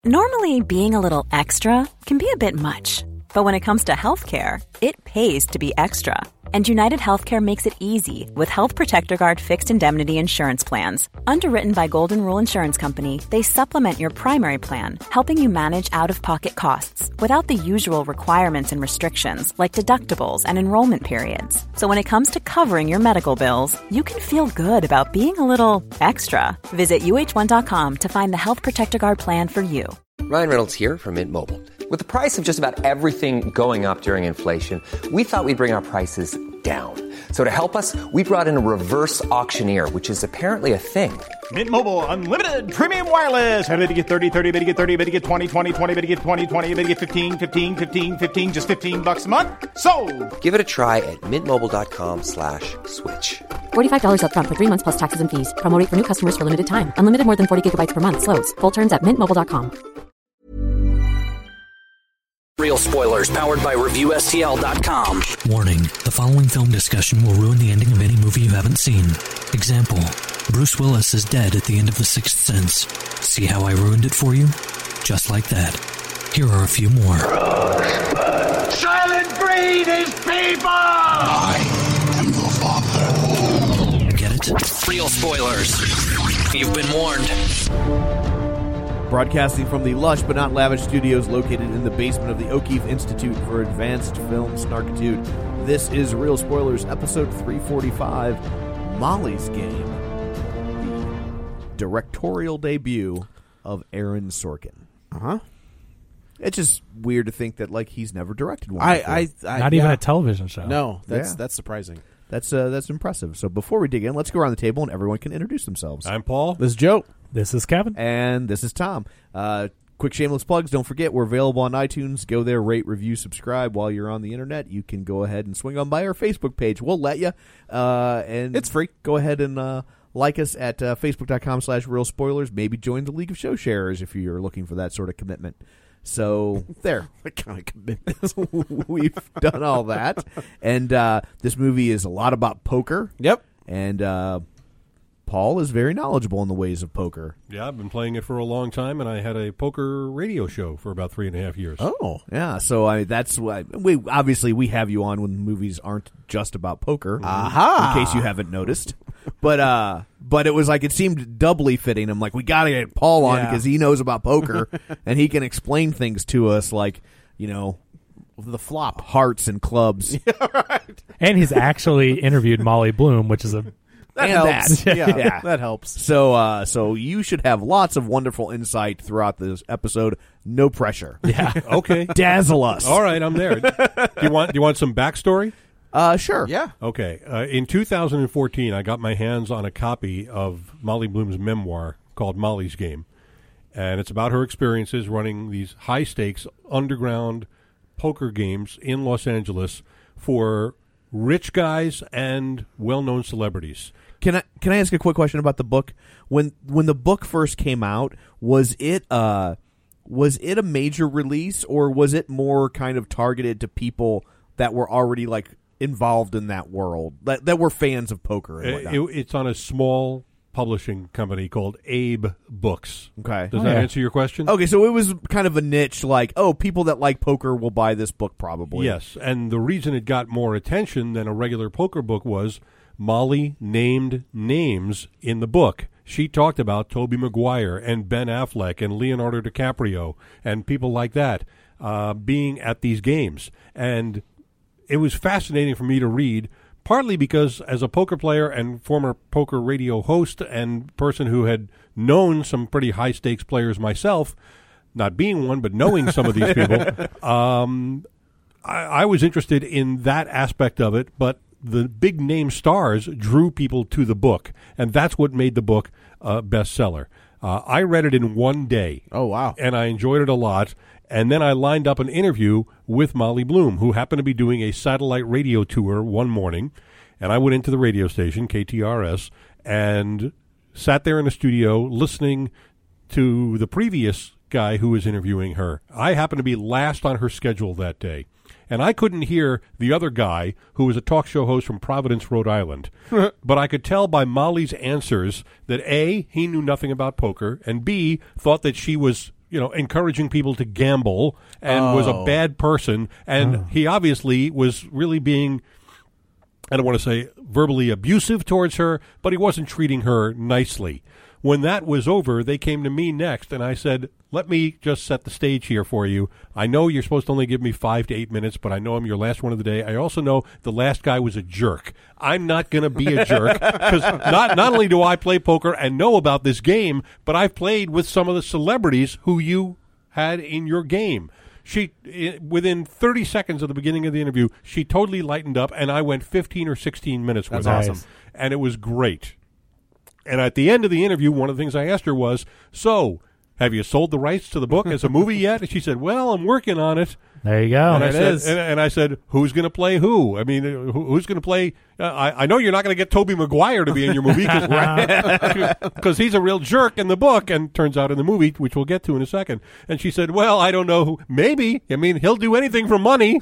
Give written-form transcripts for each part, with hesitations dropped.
Normally, being a little extra can be a bit much. But when it comes to healthcare, it pays to be extra. And United Healthcare makes it easy with Health Protector Guard fixed indemnity insurance plans. Underwritten by Golden Rule Insurance Company, they supplement your primary plan, helping you manage out-of-pocket costs without the usual requirements and restrictions like deductibles and enrollment periods. So when it comes to covering your medical bills, you can feel good about being a little extra. Visit uh1.com to find the Health Protector Guard plan for you. Ryan Reynolds here from Mint Mobile. With the price of just about everything going up during inflation, we thought we'd bring our prices down. So to help us, we brought in a reverse auctioneer, which is apparently a thing. Mint Mobile Unlimited Premium Wireless. How to get 30, 30, bit to get 30, bit to get 20, 20, 20, bit to get 20, 20, bit to get 15, 15, 15, 15, just $15 a month? Sold! Give it a try at mintmobile.com/switch. $45 up front for 3 months plus taxes and fees. Promo rate for new customers for limited time. Unlimited more than 40 gigabytes per month. Slows full terms at mintmobile.com. Real spoilers powered by ReviewSTL.com. Warning, the following film discussion will ruin the ending of any movie you haven't seen. Example, Bruce Willis is dead at the end of The Sixth Sense. See how I ruined it for you? Just like that. Here are a few more. Rosebud. Silent breed is people! I am your father. Get it? Real spoilers. You've been warned. Broadcasting from the lush but not lavish studios located in the basement of the O'Keefe Institute for Advanced Film Snarkitude, this is Real Spoilers, episode 345, Molly's Game, the directorial debut of Aaron Sorkin. Uh-huh. It's just weird to think that, like, he's never directed one Not even a television show. No, that's surprising. That's impressive. So before we dig in, let's go around the table and everyone can introduce themselves. I'm Paul. This is Joe. This is Kevin. And this is Tom. Quick shameless plugs. Don't forget, we're available on iTunes. Go there, rate, review, subscribe. While you're on the internet, you can go ahead and swing on by our Facebook page. We'll let you. And it's free. Go ahead and like us at facebook.com/Real Spoilers. Maybe join the League of Show Sharers if you're looking for that sort of commitment. So there, what kind of commitment? We've done all that. And this movie is a lot about poker. Yep. And Paul is very knowledgeable in the ways of poker. Yeah, I've been playing it for a long time, and I had a poker radio show for about 3.5 years. Oh, yeah. So that's why we have you on when movies aren't just about poker. Aha! In case you haven't noticed. But it was like, it seemed doubly fitting. I'm like, we got to get Paul on because he knows about poker and he can explain things to us, like, you know, the flop, hearts and clubs. Yeah, right. And he's actually interviewed Molly Bloom, which is a That helps. Yeah, that helps. So you should have lots of wonderful insight throughout this episode. No pressure. Yeah. Okay. Dazzle us. All right, I'm there. Do you want some backstory? Sure. Yeah. Okay. In 2014, I got my hands on a copy of Molly Bloom's memoir called Molly's Game, and it's about her experiences running these high-stakes underground poker games in Los Angeles for rich guys and well-known celebrities. Can I ask a quick question about the book? When the book first came out, was it a major release, or was it more kind of targeted to people that were already like involved in that world, that were fans of poker and whatnot? It's on a small publishing company called Abe Books. Okay. Does that answer your question? Okay, so it was kind of a niche, like, people that like poker will buy this book probably. Yes, and the reason it got more attention than a regular poker book was Molly named names in the book. She talked about Tobey Maguire and Ben Affleck and Leonardo DiCaprio and people like that being at these games. And it was fascinating for me to read, partly because as a poker player and former poker radio host and person who had known some pretty high-stakes players myself, not being one, but knowing some of these people, I was interested in that aspect of it, but the big-name stars drew people to the book, and that's what made the book a bestseller. I read it in one day. Oh, wow. And I enjoyed it a lot. And then I lined up an interview with Molly Bloom, who happened to be doing a satellite radio tour one morning. And I went into the radio station, KTRS, and sat there in the studio listening to the previous guy who was interviewing her. I happened to be last on her schedule that day. And I couldn't hear the other guy, who was a talk show host from Providence, Rhode Island. But I could tell by Molly's answers that A, he knew nothing about poker, and B, thought that she was encouraging people to gamble and was a bad person. And he obviously was really being, I don't want to say verbally abusive towards her, but he wasn't treating her nicely. When that was over, they came to me next, and I said, let me just set the stage here for you. I know you're supposed to only give me 5 to 8 minutes, but I know I'm your last one of the day. I also know the last guy was a jerk. I'm not going to be a jerk, because not only do I play poker and know about this game, but I've played with some of the celebrities who you had in your game. Within 30 seconds of the beginning of the interview, she totally lightened up, and I went 15 or 16 minutes with her. That's awesome. And it was great. And at the end of the interview, one of the things I asked her was, so, have you sold the rights to the book as a movie yet? And she said, well, I'm working on it. There you go. And I said, who's going to play who? I mean, who's going to play? I know you're not going to get Tobey Maguire to be in your movie because he's a real jerk in the book, and turns out in the movie, which we'll get to in a second. And she said, well, I don't know who. Maybe. I mean, he'll do anything for money.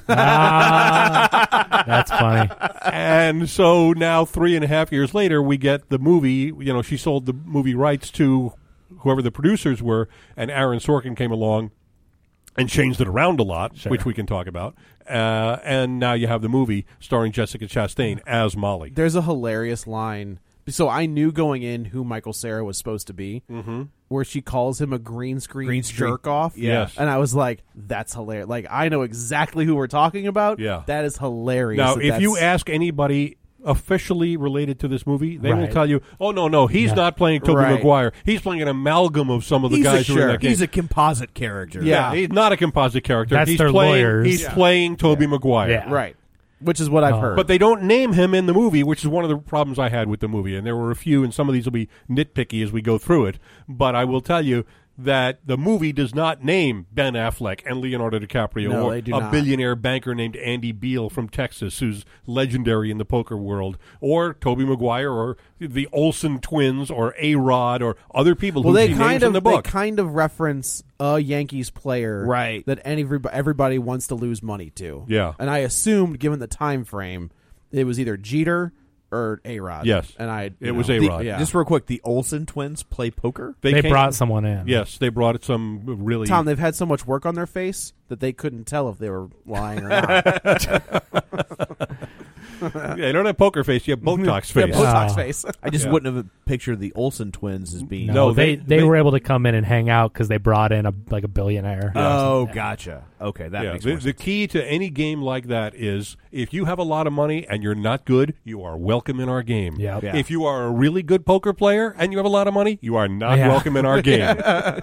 That's funny. And so now 3.5 years later, we get the movie. She sold the movie rights to whoever the producers were, and Aaron Sorkin came along and changed it around a lot, which we can talk about. And now you have the movie starring Jessica Chastain as Molly. There's a hilarious line. So I knew going in who Michael Cera was supposed to be, where she calls him a green screen jerk off. Yes. And I was like, that's hilarious. Like, I know exactly who we're talking about. Yeah. That is hilarious. Now, if you ask anybody officially related to this movie, they will tell you, oh, no, he's not playing Tobey Maguire. He's playing an amalgam of some of the guys who are in that game. He's a composite character. Yeah, he's not a composite character. That's he's their playing, lawyers. He's playing Tobey Maguire. Yeah. Right. Which is what I've heard. But they don't name him in the movie, which is one of the problems I had with the movie. And there were a few, and some of these will be nitpicky as we go through it. But I will tell you that the movie does not name Ben Affleck and Leonardo DiCaprio or a billionaire banker named Andy Beal from Texas, who's legendary in the poker world, or Tobey Maguire, or the Olsen twins, or A-Rod, or other people who she names in the book. They kind of reference a Yankees player that everybody wants to lose money to. Yeah. And I assumed, given the time frame, it was either Jeter or A-Rod. Yes. And it was A-Rod. Just real quick, the Olsen twins play poker? They brought someone in. Yes, they brought some really... Tom, they've had so much work on their face that they couldn't tell if they were lying or not. You don't have poker face, you have Botox face. Botox face. I just wouldn't have pictured the Olsen twins as being... No, they were able to come in and hang out because they brought in a billionaire. Oh, gotcha. Okay, that makes more sense. The key to any game like that is if you have a lot of money and you're not good, you are welcome in our game. Yep. Yeah. If you are a really good poker player and you have a lot of money, you are not welcome in our game.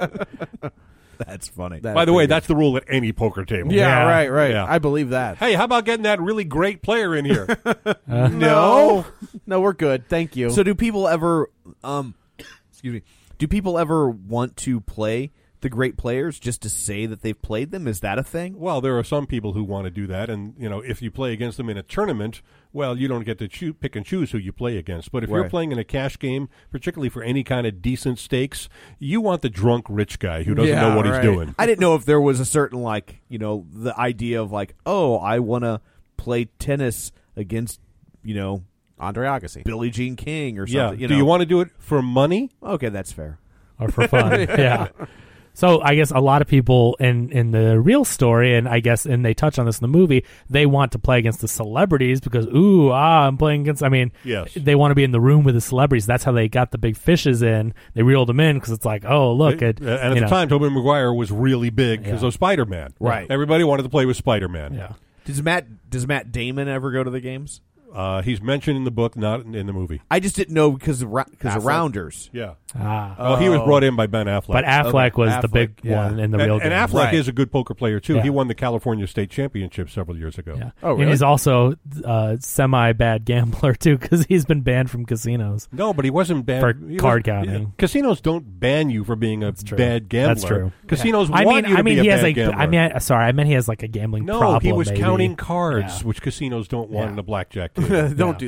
That's funny. By the way, that's the rule at any poker table. Yeah, right. Yeah. I believe that. Hey, how about getting that really great player in here? No, we're good. Thank you. So do people ever, excuse me, do people ever want to play the great players just to say that they've played them? Is that a thing? Well, there are some people who want to do that, and if you play against them in a tournament, well, you don't get to pick and choose who you play against. But if you're playing in a cash game, particularly for any kind of decent stakes, you want the drunk rich guy who doesn't know what he's doing. I didn't know if there was a certain the idea of I want to play tennis against Andre Agassi, Billie Jean King, or something. Do you want to do it for money? Okay, that's fair. Or for fun? Yeah. So I guess a lot of people in the real story, and they touch on this in the movie, they want to play against the celebrities because, I'm playing against, they want to be in the room with the celebrities. That's how they got the big fishes in. They reeled them in because it's like, oh, look. And at the time, Tobey Maguire was really big because of Spider-Man. Right. Everybody wanted to play with Spider-Man. Yeah. Does Matt Damon ever go to the games? He's mentioned in the book, not in the movie. I just didn't know because of Rounders. Yeah. Well, he was brought in by Ben Affleck. But Affleck was the big one in the real game. And Affleck is a good poker player, too. Yeah. He won the California State Championship several years ago. Yeah. Oh, really? And he's also a semi-bad gambler, too, because he's been banned from casinos. No, but he wasn't banned. For card counting. Casinos don't ban you for being a bad gambler. That's true. Casinos want you to be a bad gambler. I meant he has a gambling problem. No, he was maybe. counting cards, which casinos don't want in a blackjack table. Don't do that.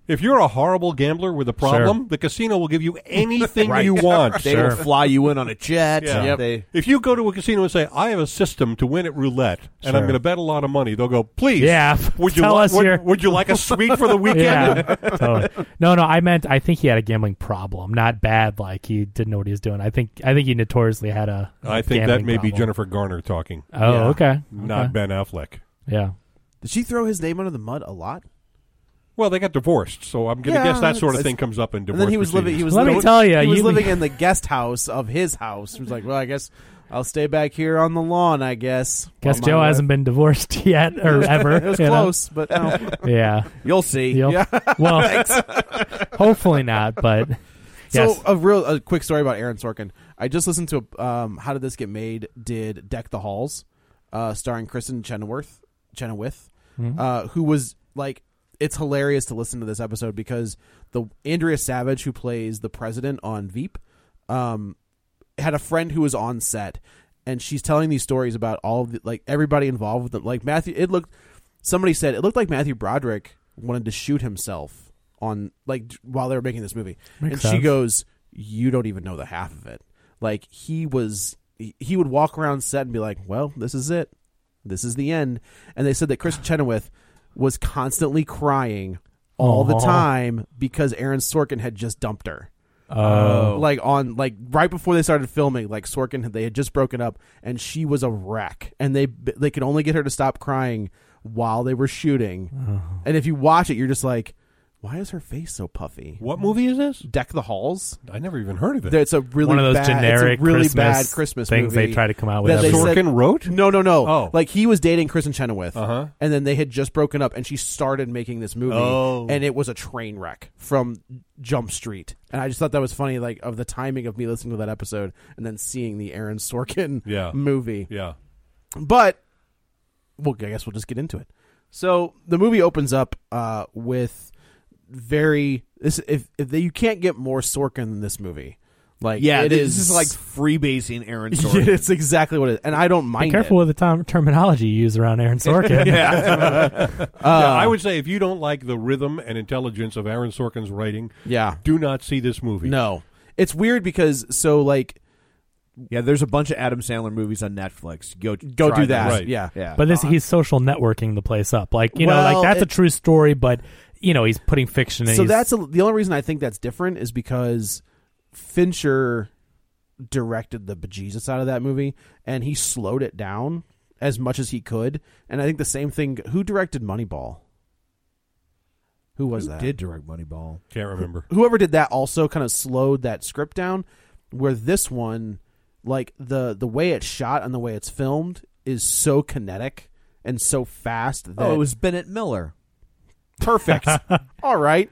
If you're a horrible gambler with a problem, the casino will give you anything you want. They will fly you in on a jet. Yeah. If you go to a casino and say, I have a system to win at roulette, and I'm going to bet a lot of money, they'll go, please, would you like a suite for the weekend? Yeah, totally. No, I think he had a gambling problem. Not bad, like he didn't know what he was doing. I think he notoriously had a I think that may problem. be Jennifer Garner talking. Oh, okay. Not Ben Affleck. Yeah. Did she throw his name under the mud a lot? Well, they got divorced, so I'm going to guess that sort of thing comes up in divorce. And then he was proceedings. living. Let me tell you, he was living in the guest house of his house. He was like, "Well, I guess I'll stay back here on the lawn. I guess." Guess Joe hasn't been divorced yet or ever. It was close, but no. Yeah, you'll see. Well, hopefully not. But yes. So a quick story about Aaron Sorkin. I just listened to How Did This Get Made? Did Deck the Halls, starring Kristen Chenoweth, who was like. It's hilarious to listen to this episode because the Andrea Savage, who plays the president on Veep, had a friend who was on set, and she's telling these stories about all of the, everybody involved with it. Like somebody said it looked like Matthew Broderick wanted to shoot himself on while they were making this movie. Makes and sense. She goes, "You don't even know the half of it." Like he would walk around set and be like, "Well, this is it. This is the end." And they said that Kristen Chenoweth was constantly crying all the time because Aaron Sorkin had just dumped her. Right before they started filming, Sorkin, they had just broken up, and she was a wreck, and they could only get her to stop crying while they were shooting. And if you watch it, you're just like, why is her face so puffy? What movie is this? Deck the Halls. I never even heard of it. It's a really one of those bad, generic bad Christmas things movie they try to come out with. that Sorkin wrote? No. Oh. He was dating Kristen Chenoweth, and then they had just broken up, and she started making this movie, and it was a train wreck from Jump Street. And I just thought that was funny, of the timing of me listening to that episode and then seeing the Aaron Sorkin movie. Yeah. But, I guess we'll just get into it. So the movie opens up with you can't get more Sorkin than this movie. This is like freebasing Aaron Sorkin. It's exactly what it is, and I don't mind. Be careful with the terminology you use around Aaron Sorkin. I would say if you don't like the rhythm and intelligence of Aaron Sorkin's writing, do not see this movie. No, it's weird because there's a bunch of Adam Sandler movies on Netflix. Go do that. Right. Yeah. But he's social networking the place up. That's a true story, but he's putting fiction in. So the only reason I think that's different is because Fincher directed the bejesus out of that movie, and he slowed it down as much as he could. And I think the same thing. Who directed Moneyball? Who was that? Did direct Moneyball? Can't remember. Whoever did that also kind of slowed that script down. Where this one, the way it's shot and the way it's filmed is so kinetic and so fast. That it was Bennett Miller. Perfect. All right.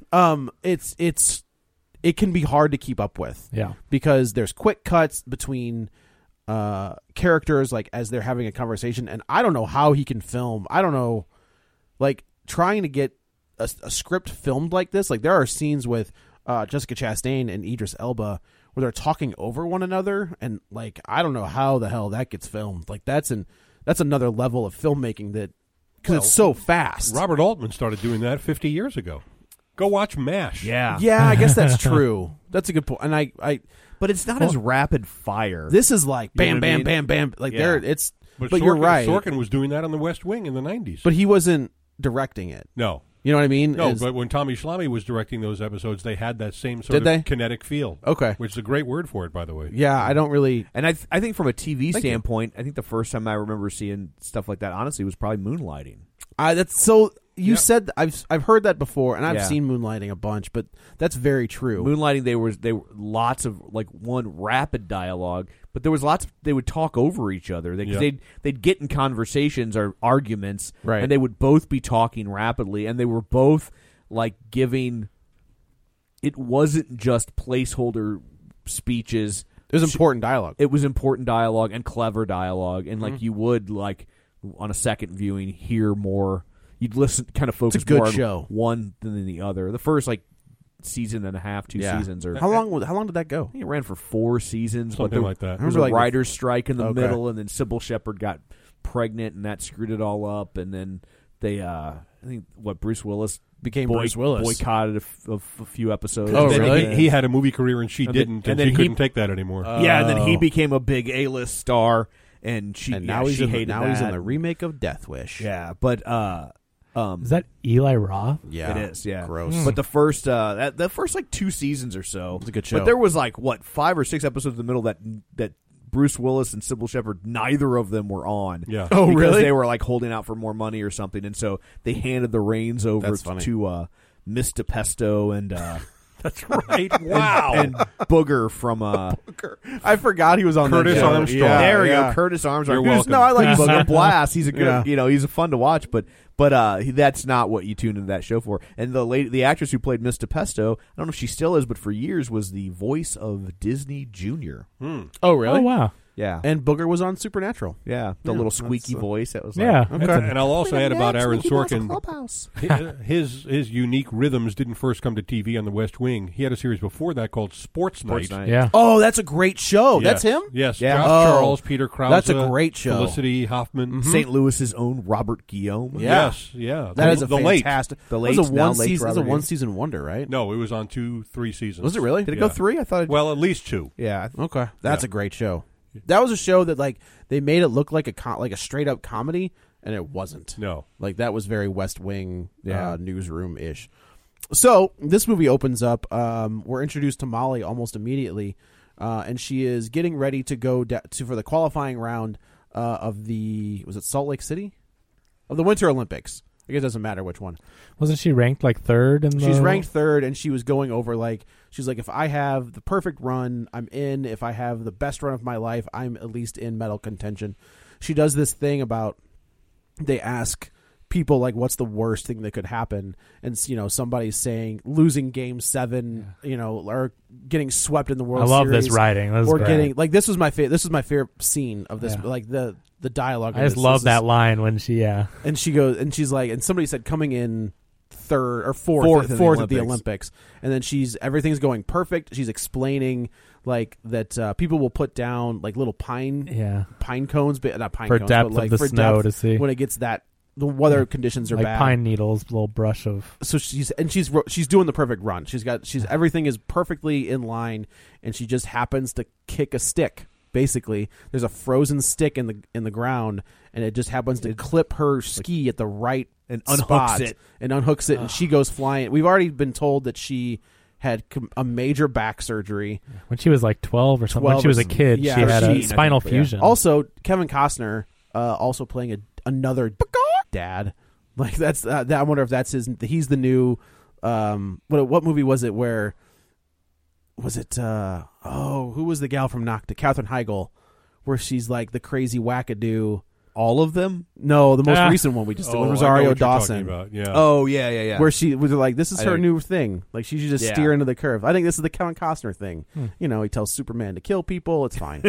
It can be hard to keep up with. Yeah. Because there's quick cuts between characters as they're having a conversation, and I don't know how he can film. I don't know, trying to get a script filmed like this. There are scenes with Jessica Chastain and Idris Elba where they're talking over one another, and I don't know how the hell that gets filmed. That's another level of filmmaking because it's so fast. Robert Altman started doing that 50 years ago. Go watch MASH. Yeah, I guess that's true. That's a good point. And but it's not as rapid fire. This is bam, bam, bam, bam. But you're right. Sorkin was doing that on The West Wing in the 90s. But he wasn't directing it. No. You know what I mean? No, but when Tommy Schlamme was directing those episodes, they had that same sort of kinetic feel. Okay. Which is a great word for it, by the way. Yeah, I don't really... And I think from a TV standpoint, I think the first time I remember seeing stuff like that, honestly, was probably Moonlighting. That's so... You said I've heard that before, and I've seen Moonlighting a bunch, but that's very true. Moonlighting, they were lots of rapid dialogue, but there was lots. They would talk over each other. They'd get in conversations or arguments, right. And they would both be talking rapidly, and they were both giving. It wasn't just placeholder speeches. It was important dialogue. It was important dialogue and clever dialogue, and you would on a second viewing hear more. You'd listen, kind of focus more on one than the other. The first season and a half, 2 seasons, or how long did that go? I think it ran for 4 seasons. Something like that. There was a writer's strike in the middle, and then Sybil Shepherd got pregnant, and that screwed it all up. And then they, I think, Bruce Willis became Bruce Willis. Boycotted a few episodes. Oh, Then really? He had a movie career and she And didn't, then and she he- couldn't take that anymore. Yeah, and then he became a big A-list star, and she And now he's she in, hated now that. he's in the remake of Death Wish. Yeah, but Is that Eli Roth? Yeah, it is. Yeah, gross. But the first the first like 2 seasons or so, It's a good show. But there was like 5 or 6 episodes in the middle that Bruce Willis and Sybil Shepherd, neither of them were on. Yeah. Oh, because really? they were like holding out for more money or something, and so they handed the reins over That's funny. to Miss DePesto and That's right. Wow. and Booger from I forgot he was on Curtis that show. Armstrong. Yeah, there you yeah. go, Curtis Armstrong. You're Who's- welcome. No, I like Yeah. Booger Blast. He's a good, Yeah. he's a fun to watch, but that's not what you tuned into that show for. And the actress who played Miss DePesto, I don't know if she still is, but for years was the voice of Disney Junior. Oh, really? Oh, wow. Yeah, And Booger was on Supernatural. the little squeaky voice that was like, Yeah. Okay. That's a- And I'll also add about Aaron Sorkin. Clubhouse. His unique rhythms didn't first come to TV on The West Wing. He had a series before that called Sports Night. yeah. Oh, that's a great show. Yes. That's him? Yes. Yeah. Josh Oh, Charles, Peter Krause. that's a great show. Felicity Hoffman. St. Louis's own Robert Guillaume. Yeah. Yes. Yeah. That is a the late. fantastic. The That was late, a now one late season. That was a Robert one season wonder, right? No, it was on 2-3 seasons. Was it really? Did it Yeah. go 3? I thought. Well, at least 2. Yeah. Okay, that's Yeah. a great show. That was a show that like they made it look like a straight up comedy, and it wasn't. No. Like that was very West Wing Yeah. newsroom ish. So this movie opens up. We're introduced to Molly almost immediately, and she is getting ready to go for the qualifying round of was it Salt Lake City, of the Winter Olympics. I guess it doesn't matter which one. Wasn't she ranked like third in the... She's ranked third, and she was going over she's like, if I have the perfect run, I'm in. If I have the best run of my life, I'm at least in medal contention. She does this thing about, they ask people like, what's the worst thing that could happen? And somebody's saying losing Game 7, or getting swept in the World I love Series. this writing. This is or great. getting this was my favorite scene of this, Yeah. like the dialogue. I just love that line when she, And she goes, and she's like, and somebody said coming in third or fourth in at the Olympics, and then everything's going perfect. She's explaining like that people will put down like little pine cones, but not pine for cones, depth but like of the for snow depth to see when it gets the weather conditions are like bad. pine needles, little brush of. So she's doing the perfect run. She's everything is perfectly in line, and she just happens to kick a stick. Basically, there's a frozen stick in the ground, and it just happens to clip her ski at the right and spot unhooks it, and she goes flying. We've already been told that she had a major back surgery When she was like 12 or something. When she was a kid, yeah, she had a 13, spinal I think, but yeah. fusion. Also, Kevin Costner also playing another dad. Like that's that. I wonder if that's he's the new. What movie was it? Where was it? Who was the gal from Nocta? Katherine Heigl, where she's like the crazy wackadoo. All of them? No, the most recent one we just did I know was what Rosario you're Dawson. talking about, yeah. Oh yeah. Where she was like, this is I her know. new thing. Like she should just Yeah. steer into the curve. I think this is the Kevin Costner thing. He tells Superman to kill people. It's fine.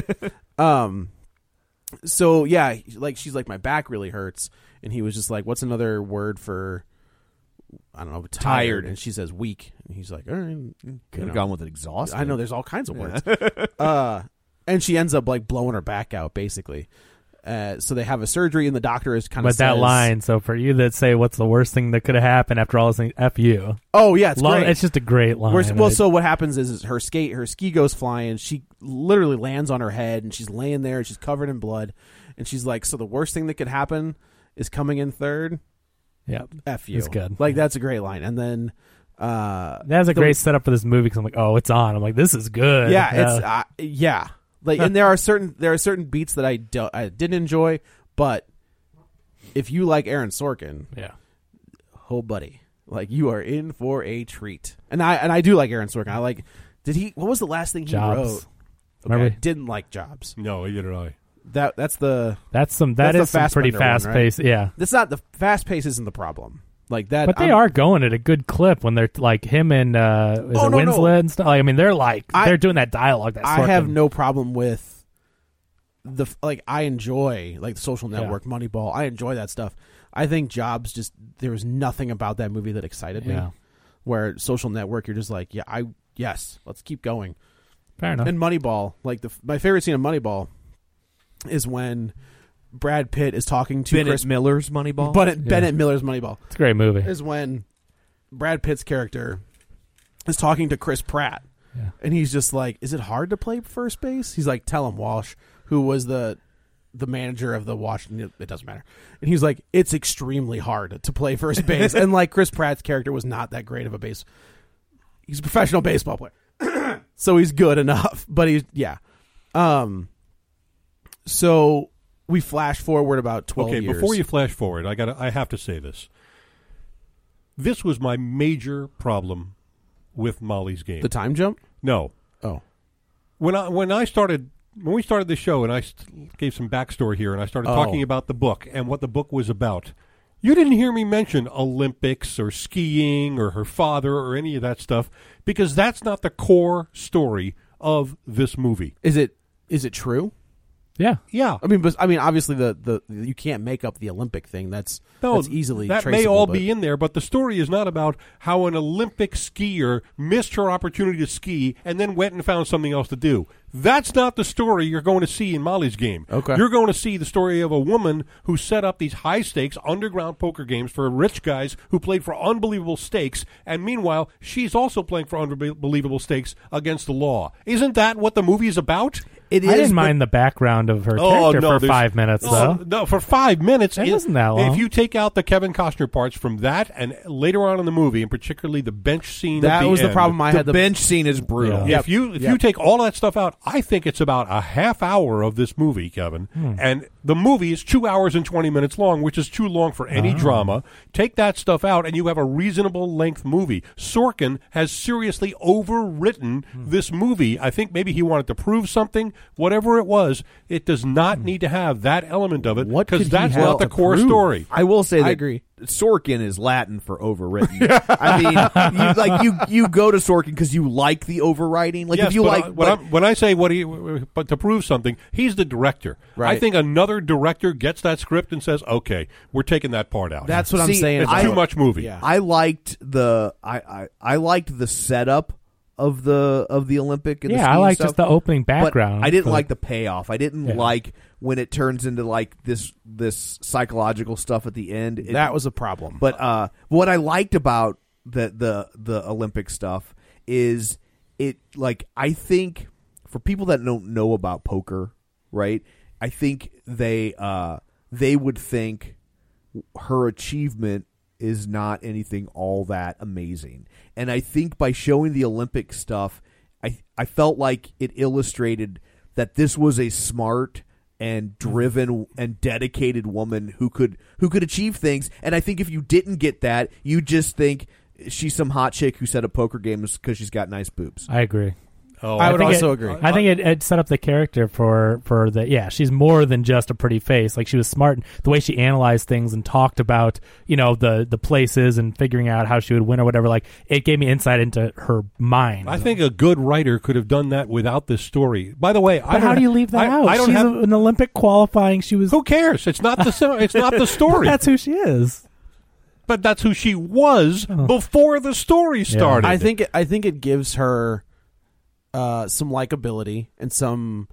So yeah, like she's like, my back really hurts, and he was just like, what's another word for, I don't know, tired? And she says weak, and he's like, all right, Could have gone with it exhausted. I know there's all kinds of words. And she ends up like blowing her back out basically. So they have a surgery, and the doctor is kind of. But that line, so for you that say, what's the worst thing that could have happened after all this thing, F you. Oh yeah, it's great. It's just a great line. So what happens is her ski goes flying. She literally lands on her head, and she's laying there, and she's covered in blood, and she's like, so the worst thing that could happen is coming in third. Yeah, F you. It's good. Like that's a great line. And then that's a great setup for this movie, because I'm like, oh, it's on. I'm like, this is good. Yeah, it's like, and there are certain beats that I didn't enjoy, but if you like Aaron Sorkin, oh buddy, like you are in for a treat. And I do like Aaron Sorkin. I like. What was the last thing he Jobs. wrote? Remember? I didn't like Jobs. No, either did I. That's some the pretty Fassbender fast one, right? paced. Yeah, that's not the fast pace isn't the problem. Like that, but they are going at a good clip when they're like him and Winslet and stuff. Like, I mean, they're doing that dialogue. That I have no problem with I enjoy like the Social Network, Moneyball. I enjoy that stuff. I think Jobs there was nothing about that movie that excited me. Where Social Network, you're just like, yes, let's keep going. Fair enough. And Moneyball, like my favorite scene of Moneyball is when Brad Pitt is talking to Bennett Chris Miller's Moneyball. Bennett Miller's Moneyball. It's a great movie. Is when Brad Pitt's character is talking to Chris Pratt, and he's just like, "Is it hard to play first base?" He's like, "Tell him, Walsh, who was the manager of the Washington." It doesn't matter. And he's like, "It's extremely hard to play first base," and like Chris Pratt's character was not that great of a base. He's a professional baseball player, so he's good enough. But so we flash forward about 12 years. Okay, before you flash forward, I have to say this. This was my major problem with Molly's Game. The time jump? No. Oh. When we started the show, and I gave some backstory here, and I started talking about the book and what the book was about, you didn't hear me mention Olympics or skiing or her father or any of that stuff, because that's not the core story of this movie. Is it true? Yeah. Yeah. I mean, obviously the you can't make up the Olympic thing. That's easily that traceable, may all be in there, but the story is not about how an Olympic skier missed her opportunity to ski and then went and found something else to do. That's not the story you're going to see in Molly's Game. Okay. You're going to see the story of a woman who set up these high-stakes underground poker games for rich guys who played for unbelievable stakes, and meanwhile, she's also playing for unbelievable stakes against the law. Isn't that what the movie is about? It is. I didn't mind the background of her character for 5 minutes, though. No, for 5 minutes. It wasn't that long. If you take out the Kevin Costner parts from that, and later on in the movie, and particularly the bench scene that at the was end, the problem I had. The bench scene is brutal. Yeah. If you take all that stuff out, I think it's about a half hour of this movie, Kevin. And the movie is 2 hours and 20 minutes long, which is too long for any drama. Take that stuff out, and you have a reasonable length movie. Sorkin has seriously overwritten this movie. I think maybe he wanted to prove something. Whatever it was, it does not need to have that element of it, because that's not the core story. I will say that I agree. Sorkin is Latin for overwritten. I mean, you go to Sorkin because you like the overwriting. Like, yes, if you when I say but to prove something, he's the director. Right. I think another director gets that script and says, "Okay, we're taking that part out." That's what I'm saying. It's too much movie. Yeah. I liked the I liked the setup of the Olympic. And I like just the opening background. But I didn't like the payoff. I didn't like when it turns into like this psychological stuff at the end. That was a problem. But what I liked about the Olympic stuff is it, like, I think for people that don't know about poker, right? I think they would think her achievement is not anything all that amazing. And I think by showing the Olympic stuff, I felt like it illustrated that this was a smart and driven and dedicated woman who could achieve things. And I think if you didn't get that, you just think she's some hot chick who set up poker games because she's got nice boobs. I agree. Oh, I would also agree. I think it set up the character for the she's more than just a pretty face. Like, she was smart. The way she analyzed things and talked about, the places and figuring out how she would win or whatever, like, it gave me insight into her mind. I think a good writer could have done that without this story. By the way, how do you leave that out? She's an Olympic qualifying. She was. Who cares? It's not the story. That's who she is. But that's who she was before the story started. I think it gives her some likability and some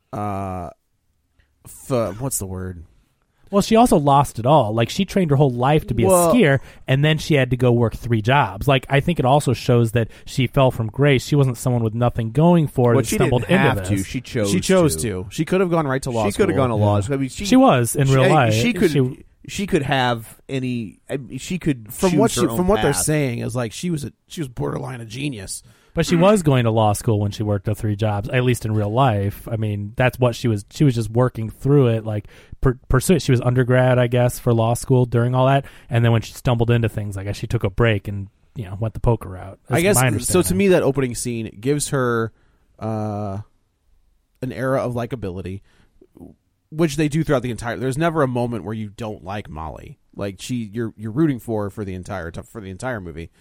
what's the word? Well, she also lost it all. Like, she trained her whole life to be a skier, and then she had to go work 3 jobs. Like, I think it also shows that she fell from grace. She wasn't someone with nothing going for her that stumbled into this. To. She chose to. She could have gone right to law school. She could have gone to law school. I mean, she was in real life. She could have any. She could from what they're saying is like she was borderline a genius. But she was going to law school when she worked the 3 jobs, at least in real life. I mean, that's what she was. She was just working through it, like pursue it. She was undergrad, I guess, for law school during all that, and then when she stumbled into things, I guess she took a break and went the poker route. I guess so. To me, that opening scene gives her an era of likability, which they do throughout the entire. There's never a moment where you don't like Molly. Like, you're rooting for her for the entire movie.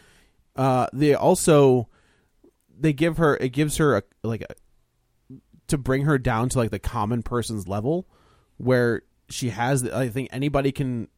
It gives her to bring her down to like the common person's level, where she has. I think anybody can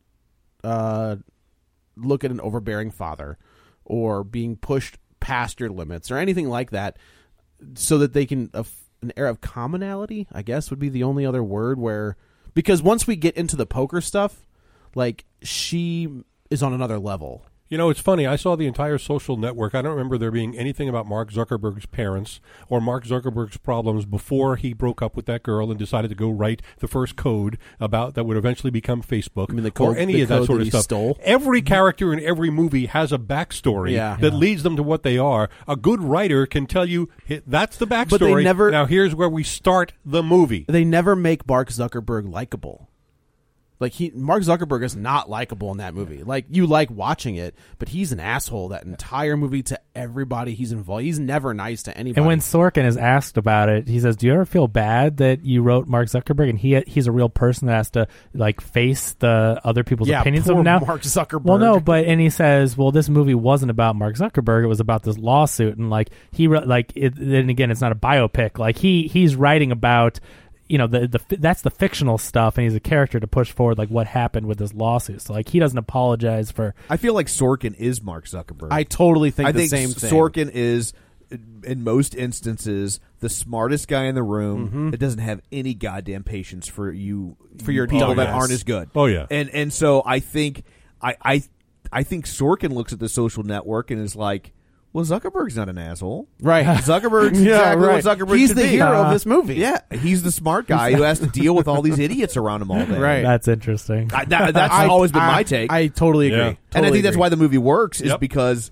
look at an overbearing father or being pushed past your limits or anything like that, so that they can an air of commonality, I guess, would be the only other word. Where, because once we get into the poker stuff, like, she is on another level. You know, it's funny. I saw the entire Social Network. I don't remember there being anything about Mark Zuckerberg's parents or Mark Zuckerberg's problems before he broke up with that girl and decided to go write the first code about that would eventually become Facebook. I mean, the code, or any of that sort of stuff. Stole? Every character in every movie has a backstory that leads them to what they are. A good writer can tell you that's the backstory. But they never. Now here's where we start the movie. They never make Mark Zuckerberg likable. Like Mark Zuckerberg is not likable in that movie. Like, you like watching it, but he's an asshole that entire movie to everybody he's involved. He's never nice to anybody. And when Sorkin is asked about it, he says, "Do you ever feel bad that you wrote Mark Zuckerberg?" And he's a real person that has to like face the other people's opinions of him now. Mark Zuckerberg. Well, no, but and he says, "Well, this movie wasn't about Mark Zuckerberg. It was about this lawsuit." And like then again, it's not a biopic. Like he's writing about. You know, that's the fictional stuff, and he's a character to push forward, like what happened with this lawsuit. So, like, he doesn't apologize for. I feel like Sorkin is Mark Zuckerberg. I totally think the same thing. Sorkin is, in most instances, the smartest guy in the room that doesn't have any goddamn patience for your people that aren't as good. Oh yeah, and so I think I think Sorkin looks at the Social Network and is like, well, Zuckerberg's not an asshole. Right. Zuckerberg's exactly what Zuckerberg He's should the be. hero of this movie. Yeah. He's the smart guy who has to deal with all these idiots around him all day. Right. That's interesting. That's always been my take. I totally agree. Yeah. Totally and I think that's agree. why the movie works is because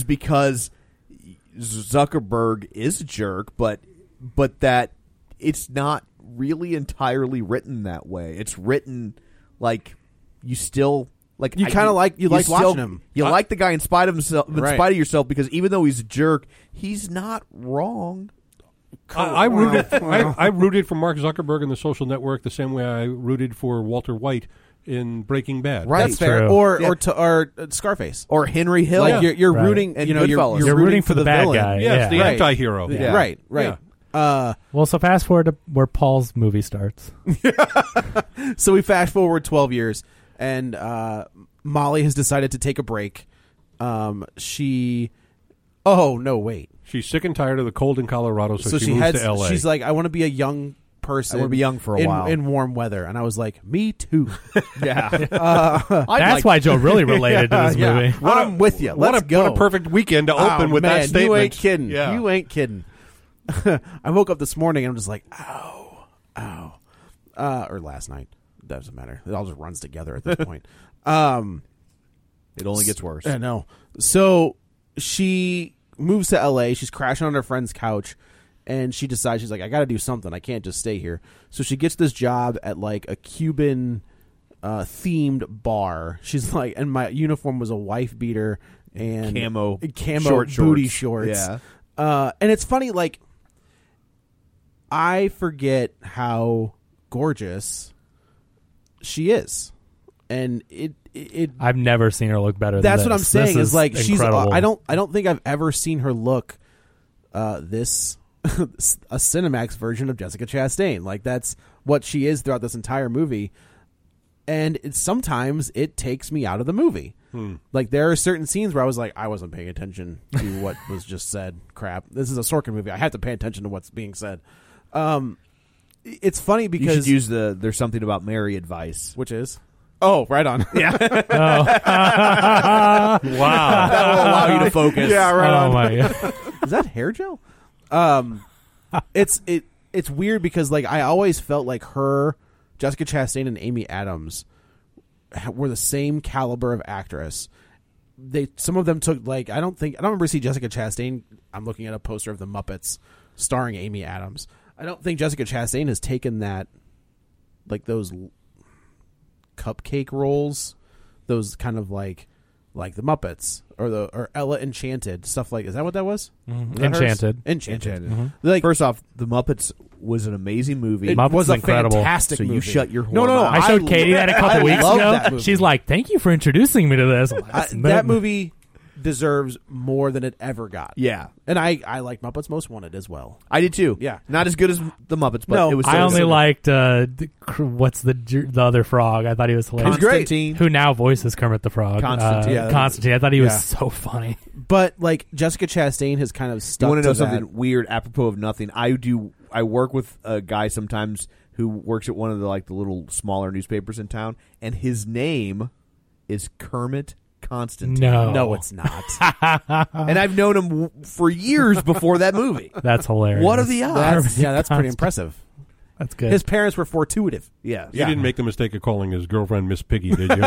Zuckerberg is a jerk, but that it's not really entirely written that way. It's written like you still... Like You kinda like watching him. You like the guy in spite of himself, in Right. spite of yourself, because even though he's a jerk, he's not wrong. I rooted for Mark Zuckerberg in the Social Network the same way I rooted for Walter White in Breaking Bad. Right. That's fair. Or Scarface. Or Henry Hill. Like you're Right. rooting, And you know, Goodfellas. you're You're rooting for the bad villain. guy. Yeah, it's the Right. anti-hero. Yeah. Right. Yeah. Well, so fast forward to where Paul's movie starts. So we fast forward 12 years, and Molly has decided to take a break. She's She's sick and tired of the cold in Colorado, so she moves to L.A. She's like, I want to be a young person. I wanna be young for a while. in warm weather. And I was like, me too. Yeah. That's why Joe really related to this movie. I'm with you. Let's go. What a perfect weekend to open with man, that statement. You ain't kidding. Yeah. You ain't kidding. I woke up this morning and I'm just like, ow. Or last night. That doesn't matter. It all just runs together at this point. It only gets worse. I know. So she moves to LA. She's crashing on her friend's couch, and she decides, she's like, I got to do something. I can't just stay here. So she gets this job at like a Cuban themed bar. She's like, and my uniform was a wife beater and Camo short booty shorts. Yeah. And it's funny, like, I forget how gorgeous she is. And I've never seen her look better. That's than what I'm this. saying. This Is like incredible. she's. I don't think I've ever seen her look this a Cinemax version of Jessica Chastain. Like, that's what she is throughout this entire movie. And sometimes it takes me out of the movie. Like, there are certain scenes where I was like, I wasn't paying attention to what was just said. Crap. This is a Sorkin movie. I have to pay attention to what's being said. It's funny because You should use the "There's Something About Mary" advice. which is. Oh, right on. Yeah. Wow. That will allow you to focus. Yeah, right Oh on. my god. Is that hair gel? It's weird because, like, I always felt like her, Jessica Chastain, and Amy Adams were the same caliber of actress. Some of them took, like, I don't remember seeing Jessica Chastain. I'm looking at a poster of The Muppets starring Amy Adams. I don't think Jessica Chastain has taken that, like, those cupcake roles, those kind of like the Muppets or Ella Enchanted, stuff like. Is that what that was? Mm-hmm. Was that hers? Enchanted. Mm-hmm. Like, First off, The Muppets was an amazing movie. it Muppets was is a incredible. fantastic So you movie. shut your whore no. mouth. I showed Katie that a couple I weeks love ago. that movie. She's like, "Thank you for introducing me to this." That movie deserves more than it ever got. Yeah. And I like Muppets Most Wanted as well. I did too. Yeah. Not as good as The Muppets, but No, it was. I only so liked what's the other frog? I thought he was hilarious. Constantine. Who now voices Kermit the Frog? Constantine. Yeah. Constantine. I thought he was Yeah. so funny. But, like, Jessica Chastain has kind of stuck You want to know that. something weird apropos of nothing? I work with a guy sometimes who works at one of the little smaller newspapers in town, and his name is Kermit Constantine. No, it's not. And I've known him for years before that movie. That's hilarious. What are the odds? That's pretty impressive. That's good. His parents were fortuitive. Yeah. You didn't make the mistake of calling his girlfriend Miss Piggy, did you?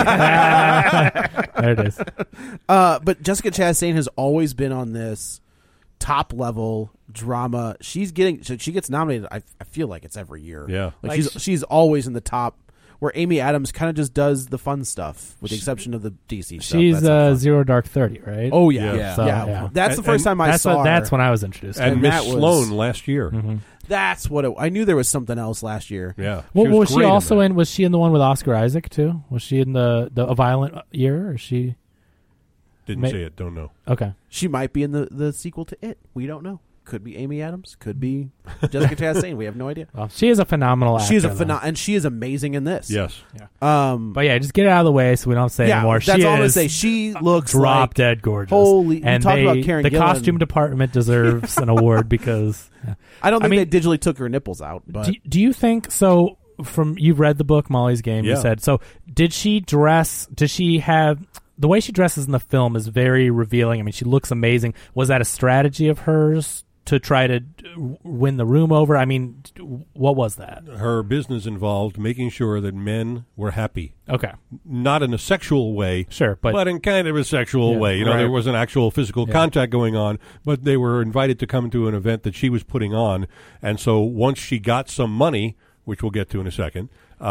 There it is. But Jessica Chastain has always been on this top level drama. She gets nominated. I feel like it's every year. Yeah. Like she's always in the top. Where Amy Adams kind of just does the fun stuff, with the exception of the DC stuff. She's Zero Dark 30, right? Oh yeah, Yeah. So, yeah. That's the first time I that's saw her. That's when I was introduced. And And Miss that was- Sloane last year. Mm-hmm. That's what I knew. There was something else last year. Yeah. What was she great also that. in? Was she in the one with Oscar Isaac too? Was she in the A Violent Year? Or is she? Didn't see it. Don't know. Okay. She might be in the sequel to It. We don't know. Could be Amy Adams. Could be Jessica Chastain. We have no idea. Well, she is a phenomenal actor. She's a though. and she is amazing in this. Yes. But yeah, just get it out of the way so we don't say anymore. That's She all I'm gonna is say. She looks drop like, dead gorgeous. Holy! And you talk about Karen the Gillan. costume department deserves an award because I don't think mean, they digitally took her nipples out. But do you think so? From you've read the book Molly's Game, you Yeah. said so. Did she dress? Does she have the way she dresses in the film is very revealing. I mean, she looks amazing. Was that a strategy of hers to try to win the room over? I mean, what was that? Her business involved making sure that men were happy. Okay. Not in a sexual way, Sure, but in kind of a sexual way. You know, right. there was an actual physical contact going on, but they were invited to come to an event that she was putting on. And so once she got some money, which we'll get to in a second,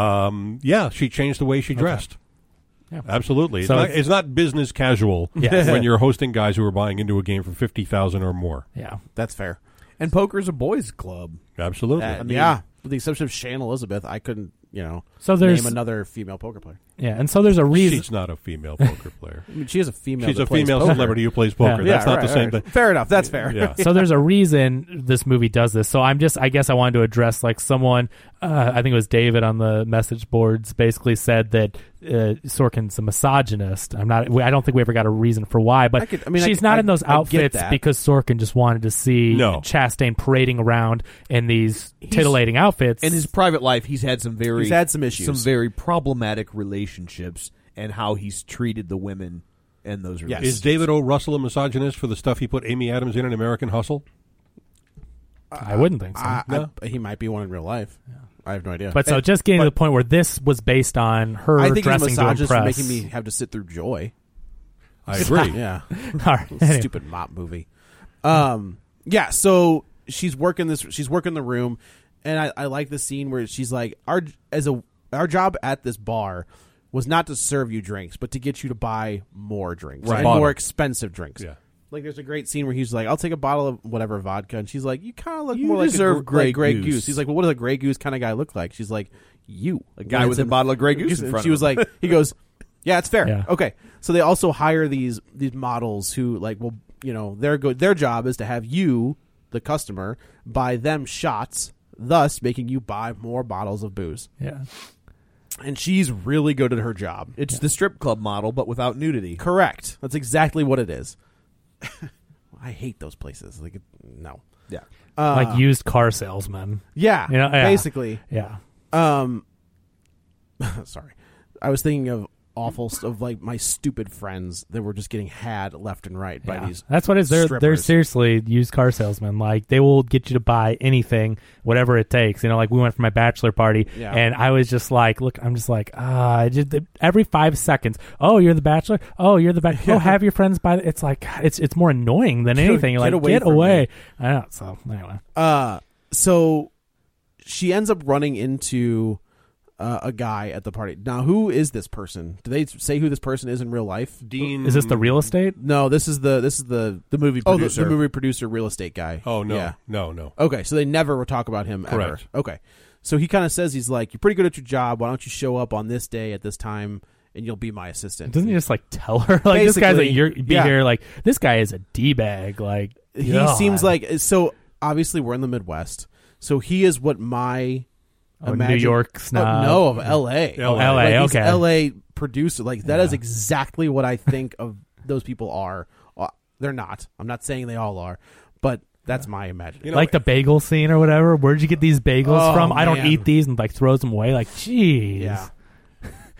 she changed the way she dressed. Yeah. Absolutely. So it's not business casual Yes. when you're hosting guys who are buying into a game for $50,000 or more. Yeah. that's fair. And poker's a boys' club. Absolutely. With the exception of Shane Elizabeth, I couldn't, So there's name another female poker player. yeah, and so there's a reason. She's not a female poker player. I mean, she is a female. She's that a plays female poker. celebrity who plays poker. Yeah. That's not the same thing. Fair enough. That's fair. Yeah. So there's a reason this movie does this. So I guess I wanted to address like someone, I think it was David on the message boards, basically said that Sorkin's a misogynist. I don't think we ever got a reason for why, but she's not in those outfits because Sorkin just wanted to see Chastain parading around in these titillating outfits. In his private life, he's had some issues, some very problematic relationships, and how he's treated the women and those relationships. Is David O. Russell a misogynist for the stuff he put Amy Adams in American Hustle? I wouldn't think so. No. He might be one in real life. I have no idea. But so just getting to the point where this was based on her I think dressing he's to a misogynist for impress. making me have to sit through Joy. I agree. Yeah. All right. Anyway. Stupid mop movie. So she's working the room, and I like the scene where she's like, our job at this bar was not to serve you drinks, but to get you to buy more drinks, Right. and more expensive drinks. Yeah. Like there's a great scene where he's like, I'll take a bottle of whatever vodka, and she's like, you kind of look You more like deserve Grey Grey Goose. Goose. He's like, well, what does a Grey Goose kind of guy look like? She's like, you, A guy with a bottle of Grey Goose in front She of was him. like, he goes, yeah, it's fair. Yeah. Okay, so they also hire these models who like, well, their job is to have you, the customer, buy them shots, thus making you buy more bottles of booze. Yeah. And she's really good at her job. It's the strip club model, but without nudity. Correct. That's exactly what it is. I hate those places. Like, no. Yeah. Like used car salesman. Yeah. Yeah. Basically. Yeah. Sorry. I was thinking of of like my stupid friends that were just getting had left and right by these. That's what it is. They're strippers. seriously used car salesmen. Like they will get you to buy anything, whatever it takes. Like we went for my bachelor party, and I was just like, look, I'm just like, every 5 seconds. Oh, you're the bachelor. Oh, you're the bachelor. Oh, have your friends buy. It's like it's more annoying than anything. You're like, get away. I know. So anyway, so she ends up running into a guy at the party. Now, who is this person? Do they say who this person is in real life? Dean. Is this the real estate? No, this is the movie the producer. movie producer, real estate guy. Oh, no. Yeah. No. Okay, so they never talk about him ever. Correct. Okay, so he kind of says, he's like, you're pretty good at your job. Why don't you show up on this day at this time and you'll be my assistant? Doesn't he just like tell her like this guy's like Basically, here? Like this guy is a d-bag. Like He God. seems like, so obviously we're in the Midwest, so he is what my New York snob. no, of L.A. LA, Like, he's okay. L.A. producer. Like that is exactly what I think of those people are. They're not. I'm not saying they all are, but that's my imagination. Like the bagel scene or whatever. Where'd you get these bagels Oh, from? I don't man. eat these, and like throws them away. Like, jeez. Yeah.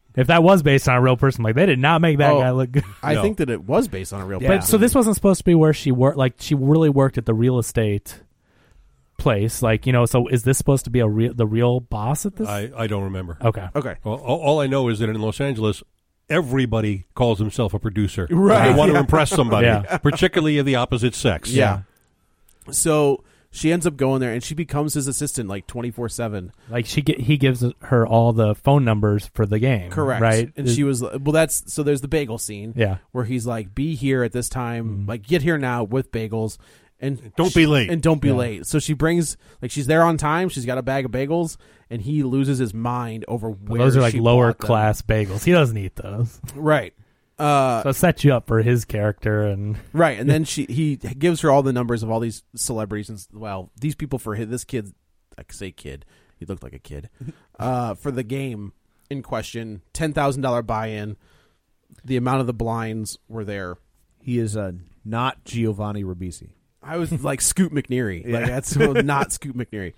If that was based on a real person, like they did not make that guy look good. I think that it was based on a real But person. so this wasn't supposed to be where she worked. Like she really worked at the real estate place. Like, you know, so is this supposed to be the real boss at this? I don't remember. Okay. Well, all I know is that in Los Angeles, everybody calls himself a producer. Right. They want to impress somebody, Yeah. particularly of the opposite sex. Yeah. So she ends up going there, and she becomes his assistant like 24/7. Like he gives her all the phone numbers for the game. Correct. Right. And she was that's so. There's the bagel scene. Yeah. Where he's like, "Be here at this time. Like, get here now with bagels." And don't be late. And don't be late. So she brings, like, she's there on time. She's got a bag of bagels, and he loses his mind over where those are like she lower bought them. class bagels. He doesn't eat those. Right. So it sets you up for his character and right. And then he gives her all the numbers of all these celebrities and these people for this kid. I say kid. He looked like a kid. For the game in question, $10,000 buy-in. The amount of the blinds were there. He is not Giovanni Ribisi. I was like Scoot McNairy. Like, that's not Scoot McNairy.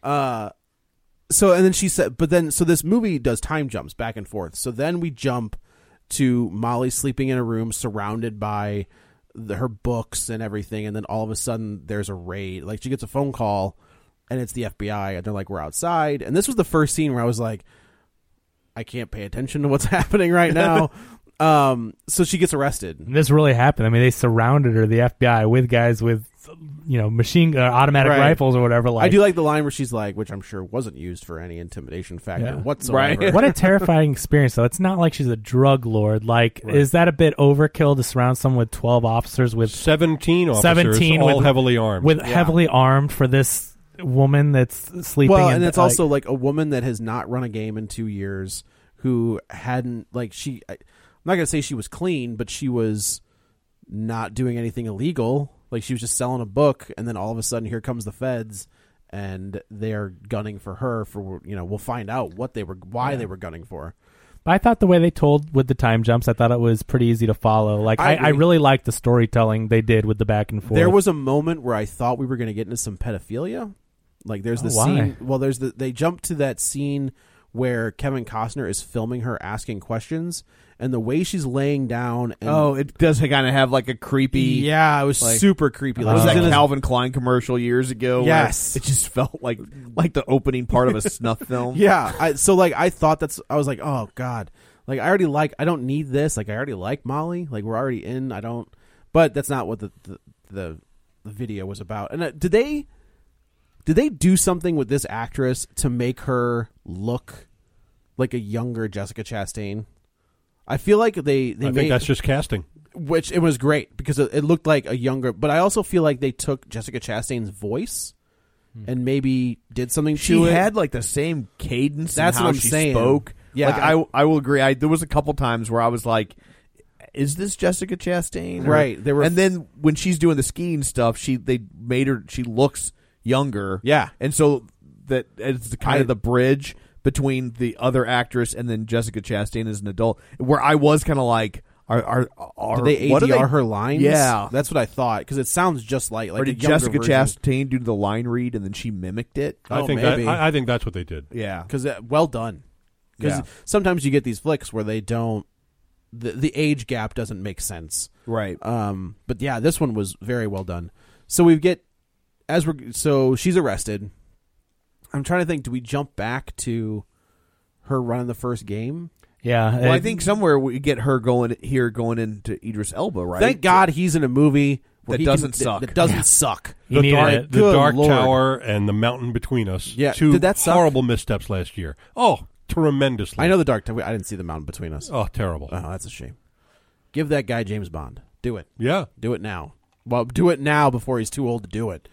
So and then she said, so this movie does time jumps back and forth. So then we jump to Molly sleeping in a room surrounded by her books and everything, and then all of a sudden there's a raid. Like, she gets a phone call, and it's the FBI, and they're like, "We're outside." And this was the first scene where I was like, I can't pay attention to what's happening right now. So she gets arrested. And this really happened. I mean, they surrounded her, the FBI, with guys with, automatic rifles or whatever. Like, I do like the line where she's like, which I'm sure wasn't used for any intimidation factor whatsoever. Right. What a terrifying experience, though. It's not like she's a drug lord. Like, is that a bit overkill to surround someone with 12 officers with 17 officers, all heavily armed, heavily armed for this woman that's sleeping? Well, and it's also like a woman that has not run a game in 2 years, who hadn't I'm not going to say she was clean, but she was not doing anything illegal. Like, she was just selling a book, and then all of a sudden here comes the feds, and they're gunning for her for, we'll find out why they were gunning for her. But I thought the way they told with the time jumps, I thought it was pretty easy to follow. Like, I really liked the storytelling they did with the back and forth. There was a moment where I thought we were going to get into some pedophilia. Like, there's the scene. Well, they jump to that scene where Kevin Costner is filming her asking questions, and the way she's laying down. And, it does kind of have like a creepy. Yeah, it was super creepy. Like, was that Calvin Klein commercial years ago? Yes, it just felt like the opening part of a snuff film. Yeah, I thought I was like, oh god, like I don't need this. Like, I already like Molly. Like, we're already in. But that's not what the video was about. And did they do something with this actress to make her look like a younger Jessica Chastain? I feel like I think that's just casting. Which it was great because it looked like a younger. But I also feel like they took Jessica Chastain's voice and maybe did something to it. She had like the same cadence. That's in how what I'm she saying. Spoke. Yeah, like I will agree. There was a couple times where I was like, "Is this Jessica Chastain?" Right. And then when she's doing the skiing stuff, they made her. She looks younger. Yeah. And so that it's kind of the bridge between the other actress and then Jessica Chastain as an adult, where I was kind of like, did they ADR her lines? Yeah, that's what I thought, because it sounds just like or did a younger Jessica version. Chastain do the line read and then she mimicked it? I think that's what they did. Yeah, because well done. Because sometimes you get these flicks where they don't. The age gap doesn't make sense. Right. But yeah, this one was very well done. So so she's arrested. I'm trying to think, do we jump back to her running the first game? Yeah. Well, I think somewhere we get her going into Idris Elba, right? Thank God he's in a movie that doesn't suck. That doesn't suck. The Dark Tower and the Mountain Between Us. Yeah. Two Did that suck? horrible missteps last year. Oh, tremendously. I know the Dark Tower. I didn't see the Mountain Between Us. Oh, terrible. Oh, that's a shame. Give that guy James Bond. Do it. Yeah. Do it now. Well, do it now before he's too old to do it.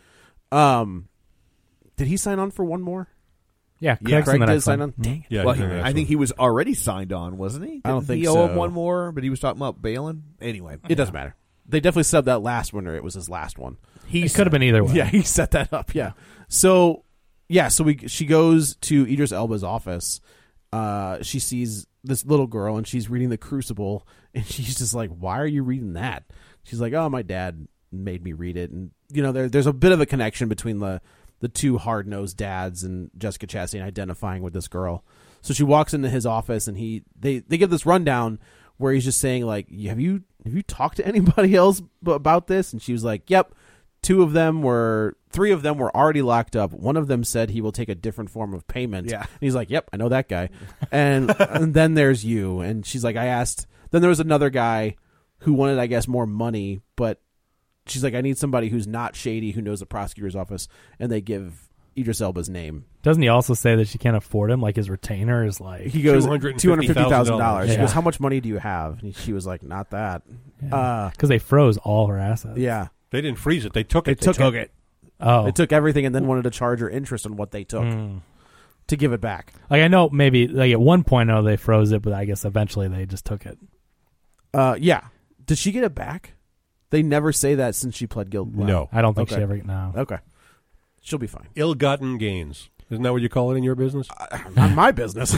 Did he sign on for one more? Yeah, Craig did sign on. Dang it. Yeah, well, I think he was already signed on, wasn't he? I don't think he so. owe him one more, but he was talking about bailing. Anyway, it doesn't matter. They definitely said that last winter it was his last one. It could have been either way. Yeah, he set that up. Yeah. So she goes to Idris Elba's office. She sees this little girl and she's reading The Crucible, and she's just like, "Why are you reading that?" She's like, "Oh, my dad made me read it." And there's a bit of a connection between the two hard-nosed dads and Jessica Chastain identifying with this girl. So she walks into his office, and they give this rundown where he's just saying, like, have you talked to anybody else about this? And she was like, yep. 3 of them were already locked up. One of them said he will take a different form of payment. Yeah. And he's like, yep, I know that guy. And then there's you. And she's like, then there was another guy who wanted, I guess, more money, but she's like, I need somebody who's not shady, who knows the prosecutor's office. And they give Idris Elba's name. Doesn't he also say that she can't afford him? Like his retainer is like he goes $250,000. She Yeah. goes, how much money do you have? And she was like, not that. Because they froze all her assets. Yeah. They didn't freeze it. They took it. They took it. Oh, They took everything and then wanted to charge her interest on what they took to give it back. Like I know maybe like at one point they froze it, but I guess eventually they just took it. Yeah. Did she get it back? They never say that since she pled guilty. No. I don't think Okay. she ever. No. Okay. She'll be fine. Ill-gotten gains. Isn't that what you call it in your business? Not my business.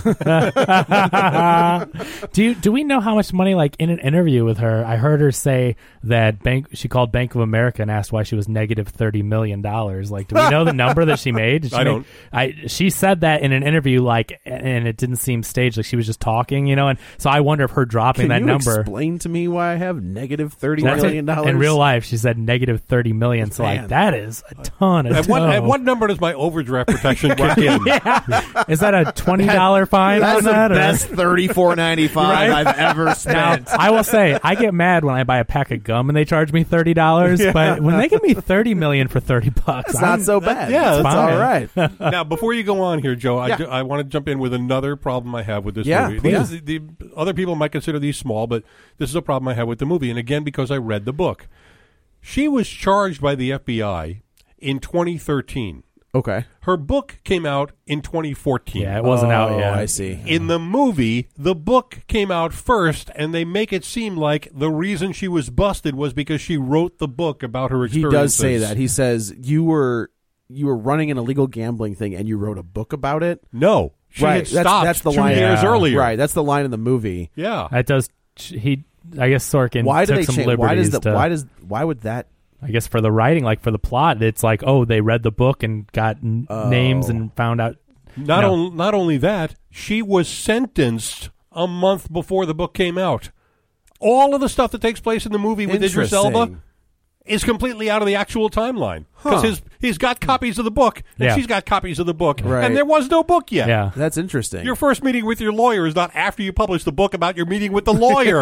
Do we know how much money? Like in an interview with her, I heard her say that she called Bank of America and asked why she was negative $30 million. Like, do we know the number that she made? Did she I don't. She said that in an interview, like, and it didn't seem staged. Like she was just talking, And so I wonder if her dropping that number. Explain to me why I have negative $30 million? In real life, she said negative $30 million. So Man. like that is a ton of At what number does my overdraft protection kick in? Yeah. Is that a $20 fine That's on the that? best $34.95 Right? I've ever Now, spent. I will say, I get mad when I buy a pack of gum and they charge me $30, but when they give me $30 million for $30, It's not so bad. yeah, it's fine. all right. Now, before you go on here, Joe, Yeah. I want to jump in with another problem I have with this Yeah, movie. please. The other people might consider these small, but this is a problem I have with the movie, and again, because I read the book. She was charged by the FBI in 2013. Okay. Her book came out in 2014. Yeah, it wasn't out yet. I see. In the movie, the book came out first, and they make it seem like the reason she was busted was because she wrote the book about her He experiences. does say that. He says you were running an illegal gambling thing and you wrote a book about it. No. She had stopped that's the 2 line years earlier. Right. That's the line in the movie. Yeah. That does. I guess Sorkin Why do took they some change? liberties. Why would that? I guess for the writing, like for the plot, it's like, oh, they read the book and got names and found out. Not only that, she was sentenced a month before the book came out. All of the stuff that takes place in the movie with Idris Elba Interesting. is completely out of the actual timeline. Because he's got copies of the book, and Yeah. she's got copies of the book, Right. and there was no book yet. Yeah. That's interesting. Your first meeting with your lawyer is not after you publish the book about your meeting with the lawyer.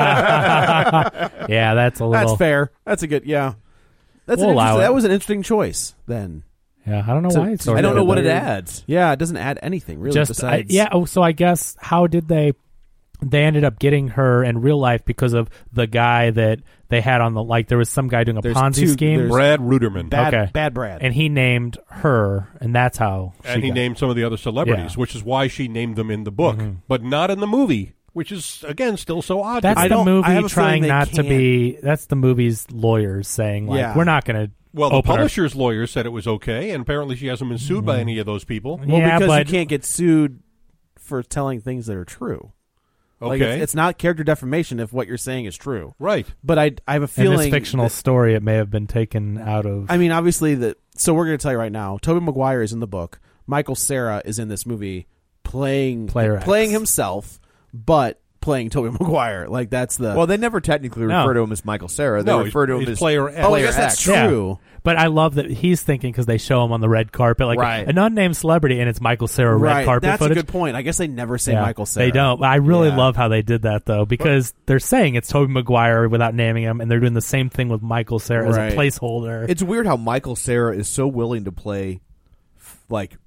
Yeah, that's a little. That's fair. That's a good. Yeah. That's We'll allow it. that was an interesting choice. Then Yeah, I don't know So- why. It's I don't know what it Weird. adds. yeah, it doesn't add anything really. Just besides so I guess how did they ended up getting her in real life because of the guy that they had on the there was some guy doing a There's Ponzi two- scheme. there's- Brad Ruderman. Okay. bad Brad. And he named her, and that's how And he got- named some of the other celebrities, Yeah. which is why she named them in the book, but not in the movie, which is, again, still so odd. That's I the don't- I movie have a trying feeling they not to can't- be. That's the movie's lawyers saying Yeah. we're not going to. Well, the open our- publisher's lawyer said it was okay, and apparently she hasn't been sued by any of those people. Well, Yeah, because but you can't get sued for telling things that are true. Like, Okay. it's not character defamation if what you're saying is true. Right. But I have a in feeling this fictional that- story, it may have been taken out of. I mean, obviously so we're going to tell you right now. Tobey Maguire is in the book. Michael Cera is in this movie playing Player X. himself, but playing Tobey Maguire. Like that's the. Well, they never technically No. refer to him as Michael Cera. They No, refer to him he's as Player X. oh, I Player guess that's X. true. But I love that he's thinking because they show him on the red carpet, like Right. an unnamed celebrity, and it's Michael Cera red Right, carpet that's footage. a good point. I guess they never say Yeah, Michael Cera. They don't. I really Yeah. love how they did that though, because they're saying it's Tobey Maguire without naming him, and they're doing the same thing with Michael Cera as Right. a placeholder. It's weird how Michael Cera is so willing to play like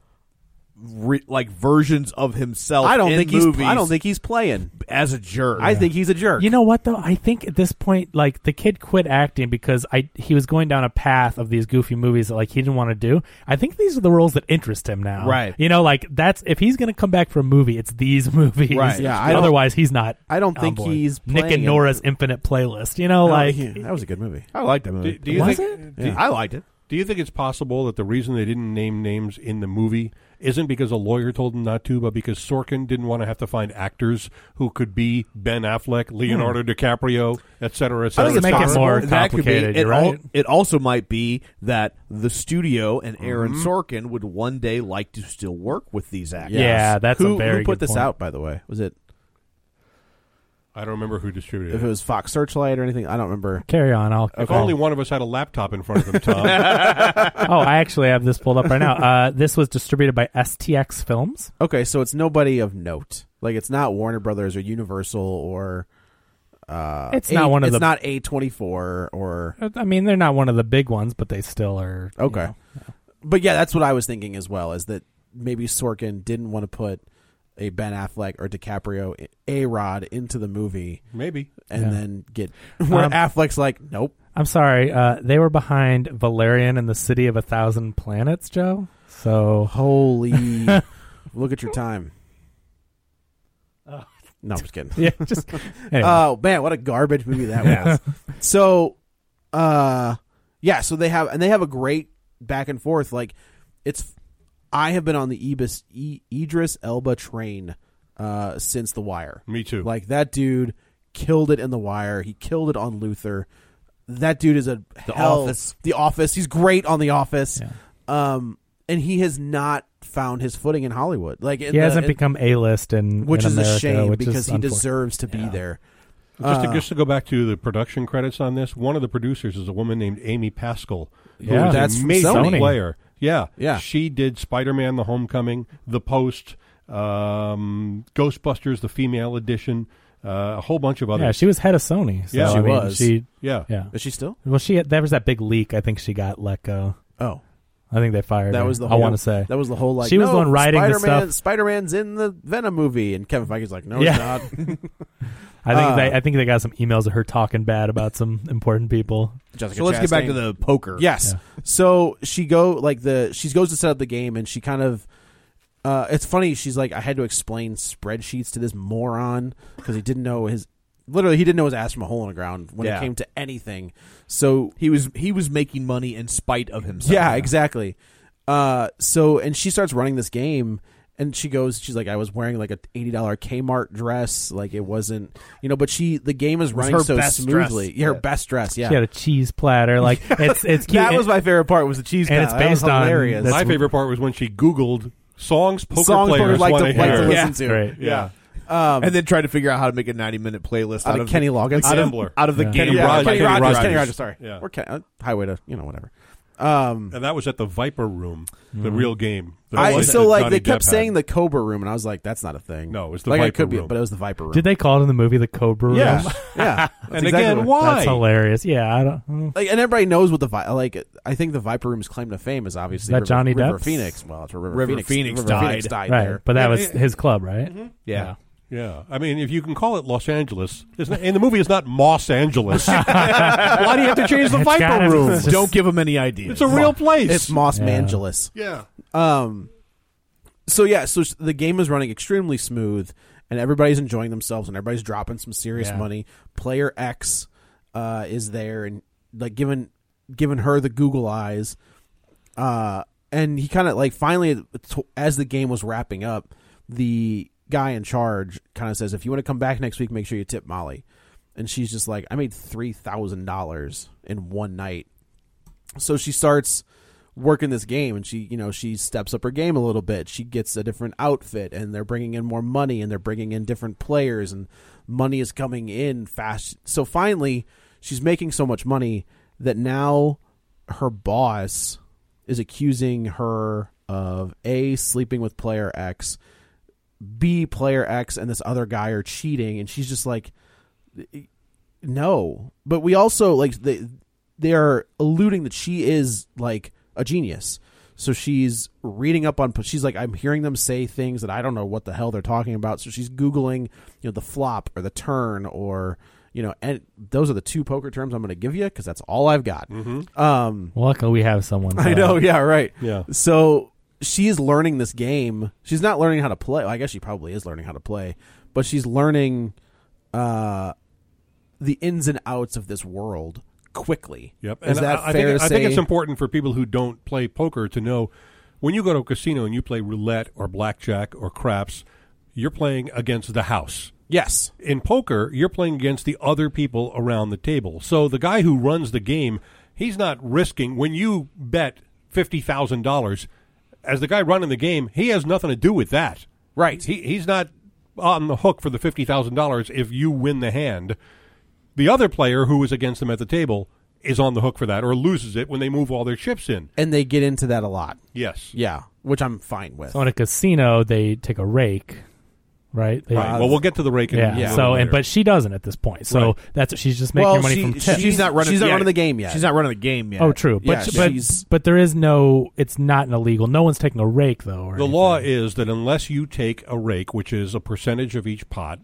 versions of himself. I don't in think movies I don't think he's playing. as a jerk. I think he's a jerk. You know what though? I think at this point, like the kid quit acting because he was going down a path of these goofy movies that like he didn't want to do. I think these are the roles that interest him now. Right. You know, like that's if he's going to come back for a movie, it's these movies. Right. Yeah, I don't- Otherwise, he's not. I don't on think board. he's Nick playing and it. Nora's Infinite Playlist. You know, like that was a good movie. I liked that movie. Do you Was think, it? do- I liked it. Do you think it's possible that the reason they didn't name names in the movie isn't because a lawyer told him not to, but because Sorkin didn't want to have to find actors who could be Ben Affleck, Leonardo DiCaprio, et cetera, et cetera. I think it's make it more complicated. You're right. It also might be that the studio and Aaron Sorkin would one day like to still work with these actors. Yeah, that's a very Who put good this point. out, by the way? Was it? I don't remember who distributed If it was Fox Searchlight or anything, I don't remember. Carry on. If only one of us had a laptop in front of him, Tom. I actually have this pulled up right now. This was distributed by STX Films. Okay, so it's nobody of note. Like it's not Warner Brothers or Universal or. It's not one of It's the. not A24 or. I mean, they're not one of the big ones, but they still are. Okay, you know. but yeah, that's what I was thinking as well. Is that maybe Sorkin didn't want to put a Ben Affleck or DiCaprio A-Rod into the movie, Maybe, and then get where Affleck's like, nope. I'm sorry. They were behind Valerian and the City of 1,000 Planets, Joe. So holy, look at your time. No, I'm just kidding. Yeah, just. Anyway. Oh man, what a garbage movie that was. So, yeah. So they have a great back and forth. Like it's. I have been on the Idris Elba train since The Wire. Me too. Like that dude killed it in The Wire. He killed it on Luther. That dude is The Office. The Office. He's great on The Office. Yeah. And he has not found his footing in Hollywood. Like he hasn't become A-list which in is America, a shame which because is he deserves to be there. Just to go back to the production credits on this, one of the producers is a woman named Amy Pascal, who Yeah. is That's a from major Sony. player. Yeah. Yeah. She did Spider-Man: The Homecoming, The Post, Ghostbusters: The Female Edition, a whole bunch of others. Yeah, she was head of Sony. So, Yeah, she I mean, was. Yeah. Is she still? Well, there was that big leak. I think she got let go. Oh. I think they fired her. That was the I whole, want to say that was the whole like she was the one writing the Spider-Man, stuff. Spider-Man's in the Venom movie, and Kevin Feige's like, no, Yeah. it's not. I think they got some emails of her talking bad about some important people. Jessica So let's get back Chastain. to the poker. Yes. Yeah. So she goes to set up the game, and she kind of. It's funny. She's like, I had to explain spreadsheets to this moron because he didn't know his. Literally, he didn't know his ass from a hole in the ground when it came to anything. So He was making money in spite of himself. yeah, exactly. And she starts running this game, and she's like, I was wearing like a $80 Kmart dress, like it wasn't, but the game is running her so best smoothly. dress. Yeah, her Yeah. best dress. Yeah, She had a cheese platter. Like it's cute. that was my favorite part. Was the cheese? And platter. it's That was based on hilarious. the- My favorite part was when she Googled songs poker Songs players players like want to hear. listen to. Great. Yeah. And then tried to figure out how to make a 90-minute playlist Out of Kenny Loggins. out of the Yeah. game. Kenny Rogers. Kenny Rogers. Sorry, Yeah. or Highway to whatever. And that was at the Viper Room, the real game. The They place that Johnny kept Depp had. saying the Cobra Room, and I was like, that's not a thing. No, it was the like, it Viper could be, Room. but it was the Viper Room. Did they call it in the movie the Cobra Room? Yeah, yeah. And again, why? That's hilarious. Yeah, I don't. Like, and everybody knows what I think the Viper Room's claim to fame is obviously Is that Johnny River Depp's? Phoenix. Well, it's where River River Phoenix died. died Right, there. but that was his club, right? Yeah. Yeah, I mean, if you can call it Los Angeles, and the movie is not Moss Angeles, why do you have to change the It's Viper gotta be- Room? it's Don't give him any ideas. It's a real place. It's Moss Yeah. Mangeles. Yeah. So the game is running extremely smooth, and everybody's enjoying themselves, and everybody's dropping some serious Yeah. money. Player X is there, and like giving her the Google eyes. And he kind of like finally, as the game was wrapping up, the guy in charge kind of says, "If you want to come back next week, make sure you tip Molly." And she's just like, "I made $3,000 in one night." So she starts working this game, and she steps up her game a little bit. She gets a different outfit, and they're bringing in more money, and they're bringing in different players, and money is coming in fast. So finally, she's making so much money that now her boss is accusing her of A, sleeping with player X, B, player X and this other guy are cheating, and she's just like, no. But we also like they are alluding that she is like a genius. So she's reading up on, she's like, I'm hearing them say things that I don't know what the hell they're talking about. So she's Googling, the flop or the turn, or, and those are the two poker terms I'm going to give you because that's all I've got. Luckily, we have someone. I know. Yeah. Right. Yeah. So she is learning this game. She's not learning how to play. Well, I guess she probably is learning how to play, but she's learning the ins and outs of this world quickly. Yep. Is And that I fair think, to I say? think it's important for people who don't play poker to know when you go to a casino and you play roulette or blackjack or craps, you're playing against the house. Yes. In poker, you're playing against the other people around the table. So the guy who runs the game, he's not risking, when you bet $50,000, as the guy running the game, he has nothing to do with that. Right. He's not on the hook for the $50,000 if you win the hand. The other player who is against them at the table is on the hook for that, or loses it when they move all their chips in. And they get into that a lot. Yes. Yeah, which I'm fine with. So in a casino, they take a rake, right? Right. Well, we'll get to the rake. But she doesn't at this point. So that's she's just making her money from tips. She's not running the game yet. She's not running the game yet. Oh, true. But there is no. It's not an illegal. No one's taking a rake though. The law is that unless you take a rake, which is a percentage of each pot,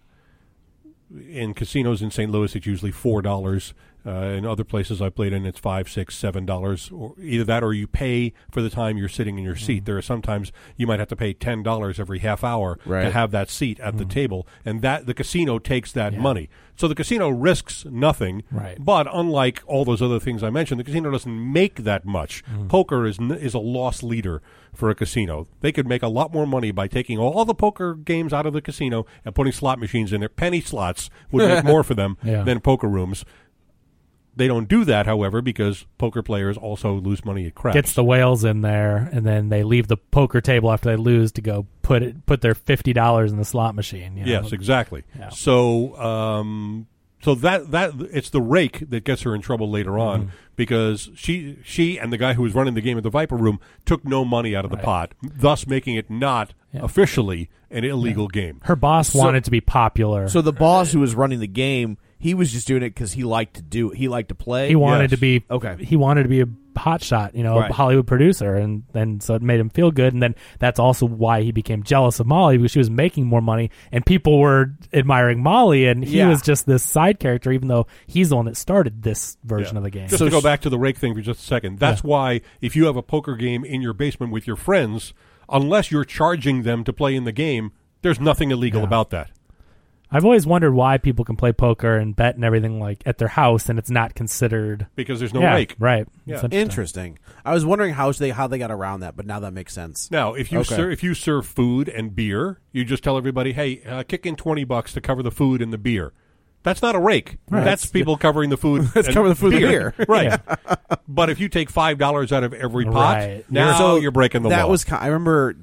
in casinos in St. Louis, it's usually $4. In other places I played in, it's $5, $6, $7, or either that or you pay for the time you're sitting in your seat. There are sometimes you might have to pay $10 every half hour to have that seat at the table, and that the casino takes that money. So the casino risks nothing, but unlike all those other things I mentioned, the casino doesn't make that much. Poker is a loss leader for a casino. They could make a lot more money by taking all the poker games out of the casino and putting slot machines in there. Penny slots would make more for them than poker rooms. They don't do that, however, because poker players also lose money at craps. Gets the whales in there, and then they leave the poker table after they lose to go put their $50 in the slot machine. You know? Yes, exactly. Yeah. So, that it's the rake that gets her in trouble later on because she and the guy who was running the game at the Viper Room took no money out of the pot, thus making it not officially an illegal game. Her boss wanted to be popular. So the boss who was running the game, he was just doing it because he liked to play. He wanted to be okay. He wanted to be a hotshot, a Hollywood producer, and so it made him feel good. And then that's also why he became jealous of Molly, because she was making more money, and people were admiring Molly, and he was just this side character, even though he's the one that started this version of the game. Just to go back to the rake thing for just a second, that's why if you have a poker game in your basement with your friends, unless you're charging them to play in the game, there's nothing illegal about that. I've always wondered why people can play poker and bet and everything like at their house, and it's not considered because there's no rake. Right. Yeah. Interesting. I was wondering how they got around that, but now that makes sense. Now, if you serve food and beer, you just tell everybody, "Hey, kick in $20 to cover the food and the beer." That's not a rake. Right. That's people covering the food. That's covering the food and beer. Right. But if you take $5 out of every pot, now you're breaking the law. I remember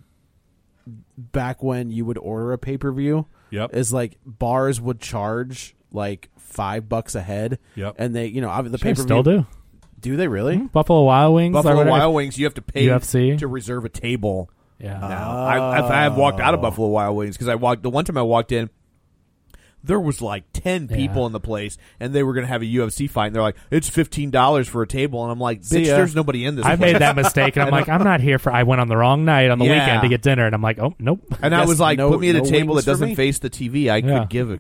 back when you would order a pay-per-view. Yep. Is like bars would charge like $5 a head. Yep. And they, the pay-per-view still do. Do they really? Buffalo Wild Wings. Buffalo Wild Wings, you have to pay UFC to reserve a table. Yeah. Now I have walked out of Buffalo Wild Wings because the one time I walked in, there was like 10 people in the place, and they were going to have a UFC fight, and they're like, it's $15 for a table, and I'm like, bitch, there's nobody in this place. I made that mistake, and I'm like, I'm not here I went on the wrong night on the weekend to get dinner, and I'm like, oh, nope. And I was like, put me at a table that doesn't face the TV. I could give it,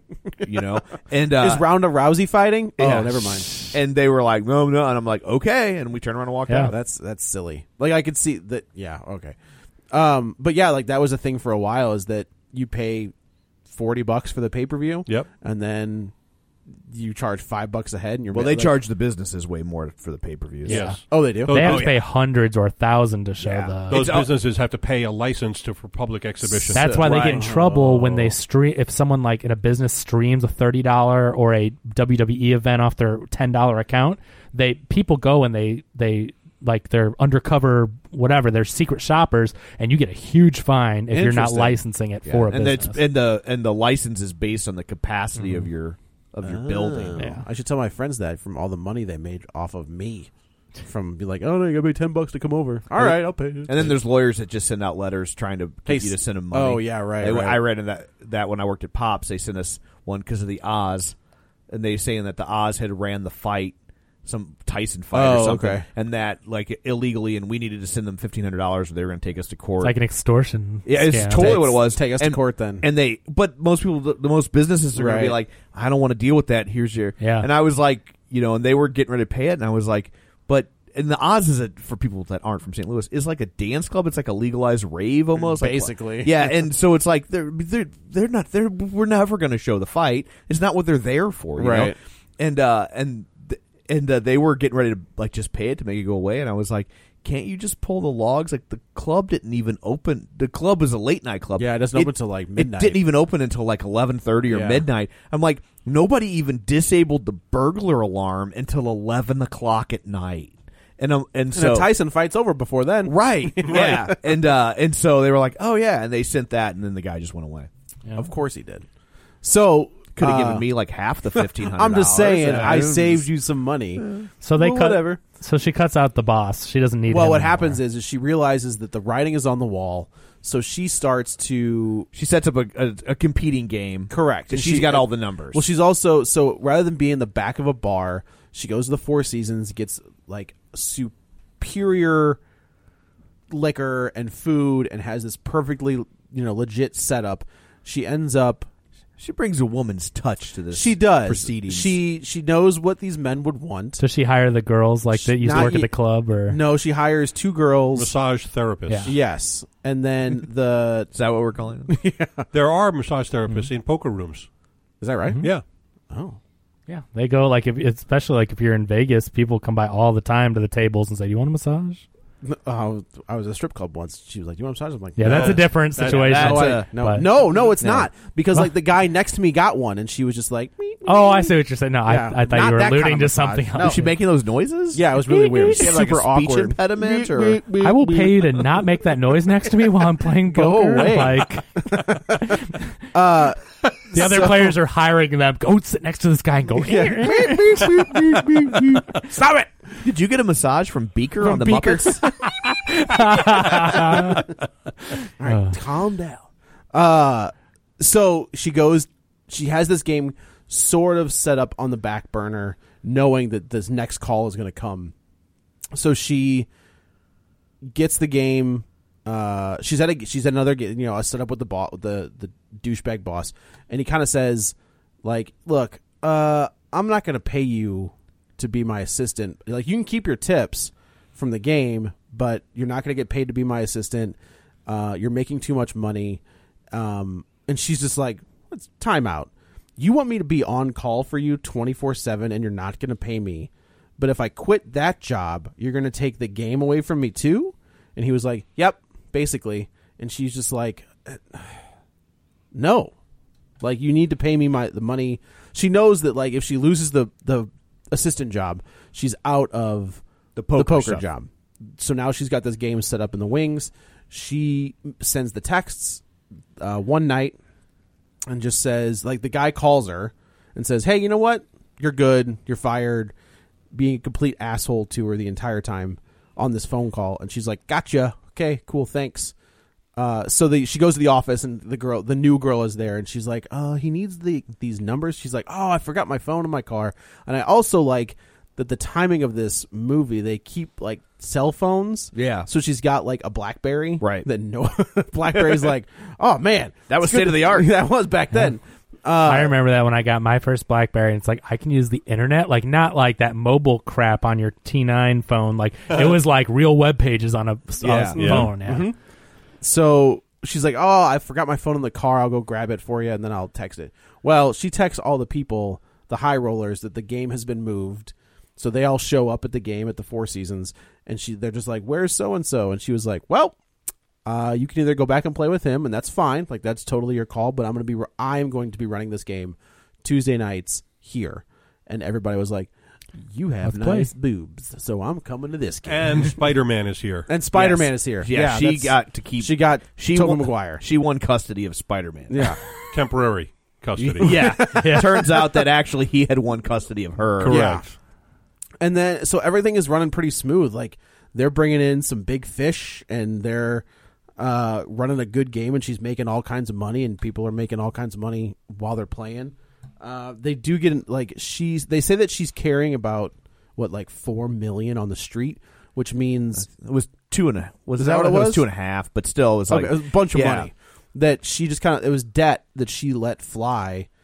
And is Ronda Rousey fighting? Yeah. Oh, never mind. And they were like, no, and I'm like, okay, and we turned around and walked out. That's silly. Like, I could see that, okay. But yeah, like, that was a thing for a while, is that you pay $40 for the pay-per-view. Yep. And then you charge $5 a head, and you're they charge the businesses way more for the pay-per-views. Yes. Yeah. Oh, they do. They have to pay hundreds or $1,000s to show the. Those businesses have to pay a license for public exhibition. That's why they get in trouble when they stream. If someone like in a business streams a $30 or a WWE event off their $10 account, people go and they like they're undercover whatever, they're secret shoppers, and you get a huge fine if you're not licensing it for a business. And the license is based on the capacity of your building. Yeah. I should tell my friends that from all the money they made off of me. From be like, oh no, you gotta pay $10 to come over. All right, I'll pay it. And then there's lawyers that just send out letters trying to get you to send them money. Oh yeah, right. I read in that when I worked at Pops, they sent us one because of the Oz, and they saying that the Oz had ran the fight, some Tyson fight or something, and that like illegally, and we needed to send them $1,500, or they were going to take us to court. It's like an extortion. Yeah, it's totally what it was. Take us to court then. And but most people, the most businesses are going to be like, I don't want to deal with that. Here's your And I was like, and they were getting ready to pay it, and I was like, and the Oz is for people that aren't from St. Louis is like a dance club. It's like a legalized rave almost, basically. Yeah, and so it's like they're not we're never going to show the fight. It's not what they're there for, you know? And they were getting ready to like just pay it to make it go away, and I was like, can't you just pull the logs? Like, the club didn't even open. The club was a late night club. Yeah, it doesn't open until like midnight. It didn't even open until like 11:30 or midnight. I'm like, nobody even disabled the burglar alarm until 11 o'clock at night. And so the Tyson fight's over before then. Right. Yeah. And so they were like, oh yeah, and they sent that, and then the guy just went away. Yeah. Of course he did. So could have given me like half the $1,500. I'm just saying, I saved you some money. So they cut whatever. So she cuts out the boss. She doesn't need. Well, him what anymore. happens is she realizes that the writing is on the wall, so she starts to. She sets up a competing game. Correct, and she's got all the numbers. Well, she's also so rather than being in the back of a bar, she goes to the Four Seasons, gets like superior liquor and food, and has this perfectly legit setup. She ends up. She brings a woman's touch to this. She does. Proceedings. She knows what these men would want. Does she hire the girls that used to work at the club, or no? She hires 2 girls, massage therapists. Yeah. Yes, and then the is that what we're calling them? Yeah. There are massage therapists in poker rooms. Is that right? Mm-hmm. Yeah. Oh. Yeah, they go especially if you're in Vegas, people come by all the time to the tables and say, "Do you want a massage?" I was at a strip club once. She was like, "Do you want a massage?" I'm like, "Yeah, no. That's a different situation." No, it's not because like the guy next to me got one, and she was just like, "Oh, I see what you're saying." No, yeah, I thought you were alluding to something else. No. Was she making those noises? Yeah, it was really weird. She had like super a speech awkward impediment, or I will pay you to not make that noise next to me while I'm playing poker. Go away. Like, the other players are hiring them. Go sit next to this guy and go. Stop it! Did you get a massage from Beaker on the Muppets? All right, calm down. So she goes. She has this game sort of set up on the back burner, knowing that this next call is going to come. So she gets the game. She's at another a setup with the douchebag boss, and he kind of says, like, "Look, I'm not going to pay you to be my assistant. Like, you can keep your tips from the game, but you're not going to get paid to be my assistant. You're making too much money." And she's just like, "Let's time out. You want me to be on call for you 24/7, and you're not going to pay me. But if I quit that job, you're going to take the game away from me too?" And he was like, "Yep, basically." And she's just like, "No, like, you need to pay me the money." She knows that, like, if she loses the assistant job, she's out of the poker job. So now she's got this game set up in the wings. She sends the texts one night and just says, like, the guy calls her and says, "Hey, you know what? You're good. You're fired." Being a complete asshole to her the entire time on this phone call. And she's like, "Gotcha. Okay, cool. Thanks." So she goes to the office, and the new girl is there, and she's like, "He needs these numbers." She's like, "Oh, I forgot my phone in my car." And I also like that the timing of this movie, they keep like cell phones. Yeah. So she's got like a BlackBerry. Right. That BlackBerry's like, "Oh man, that was state of the art." That was back then. I remember that when I got my first BlackBerry, and it's like I can use the internet, like not like that mobile crap on your T9 phone. Like it was like real web pages on a phone. Yeah. Mm-hmm. So she's like, "Oh, I forgot my phone in the car. I'll go grab it for you, and then I'll text it." Well, she texts all the people, the high rollers, that the game has been moved. So they all show up at the game at the Four Seasons, and they're just like, "Where's so and so?" And she was like, "Well, you can either go back and play with him, and that's fine. Like, that's totally your call. But I am going to be running this game Tuesday nights here." And everybody was like, "You have nice boobs, so I'm coming to this game." And Spider-Man is here. And Spider-Man is here. Yeah, she got to keep. She got Tobey won, Maguire. She won custody of Spider-Man. Yeah, temporary custody. Yeah. Turns out that actually he had won custody of her. Correct. Yeah. And then so everything is running pretty smooth. Like, they're bringing in some big fish, and they're running a good game, and she's making all kinds of money, and people are making all kinds of money while they're playing. They do get like they say that she's carrying about like $4 million on the street, which means it was 2.5. Is that what it was? It was 2.5, but still, it was like it was a bunch of money that she just it was debt that she let fly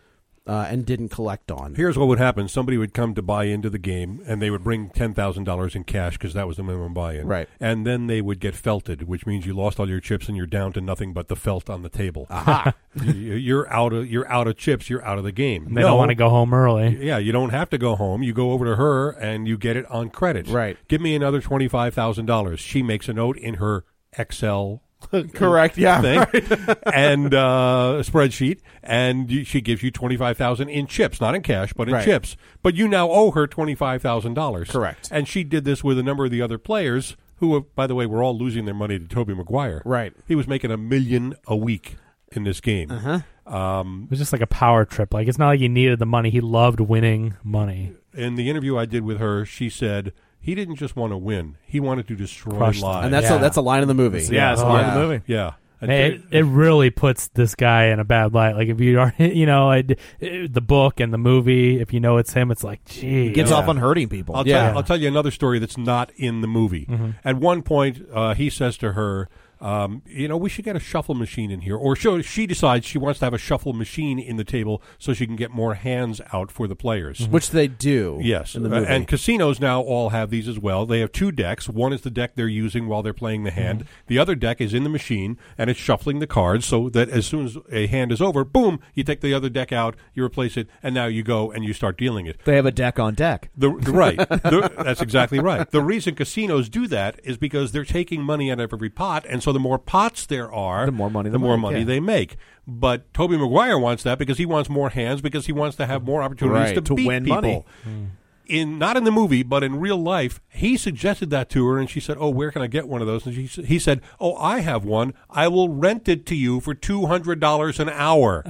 and didn't collect on. Here's what would happen. Somebody would come to buy into the game, and they would bring $10,000 in cash because that was the minimum buy-in. Right. And then they would get felted, which means you lost all your chips and you're down to nothing but the felt on the table. Aha. You're out of chips. You're out of the game. They don't want to go home early. Yeah, you don't have to go home. You go over to her, and you get it on credit. Right. Give me another $25,000. She makes a note in her Excel correct, yeah, thing, right. and spreadsheet, and she gives you $25,000 in chips, not in cash, but in right. chips. But you now owe her $25,000. Correct. And she did this with a number of the other players who, by the way, were all losing their money to Tobey Maguire. Right. He was making $1 million a week in this game. It was just like a power trip. Like, it's not like he needed the money. He loved winning money. In the interview I did with her, she said he didn't just want to win. He wanted to destroy Crush lives. And that's a line in the movie. Yeah, it's a line in the movie. Yeah. It really puts this guy in a bad light. Like, if you are, the book and the movie, if you know it's him, it's like, gee. He gets off on hurting people. I'll tell you another story that's not in the movie. Mm-hmm. At one point, he says to her, we should get a shuffle machine in here. Or she decides she wants to have a shuffle machine in the table so she can get more hands out for the players. Mm-hmm. Which they do. Yes. In the movie. And casinos now all have these as well. They have two decks. One is the deck they're using while they're playing the hand. Mm-hmm. The other deck is in the machine, and it's shuffling the cards so that as soon as a hand is over, boom, you take the other deck out, you replace it, and now you go and you start dealing it. They have a deck on deck. That's exactly right. The reason casinos do that is because they're taking money out of every pot, and so the more pots there are, the more money they make. But Tobey Maguire wants that because he wants more hands, because he wants to have more opportunities to beat win people. Money. Not in the movie, but in real life, he suggested that to her, and she said, "Oh, where can I get one of those?" And he said, "Oh, I have one. I will rent it to you for $200 an hour."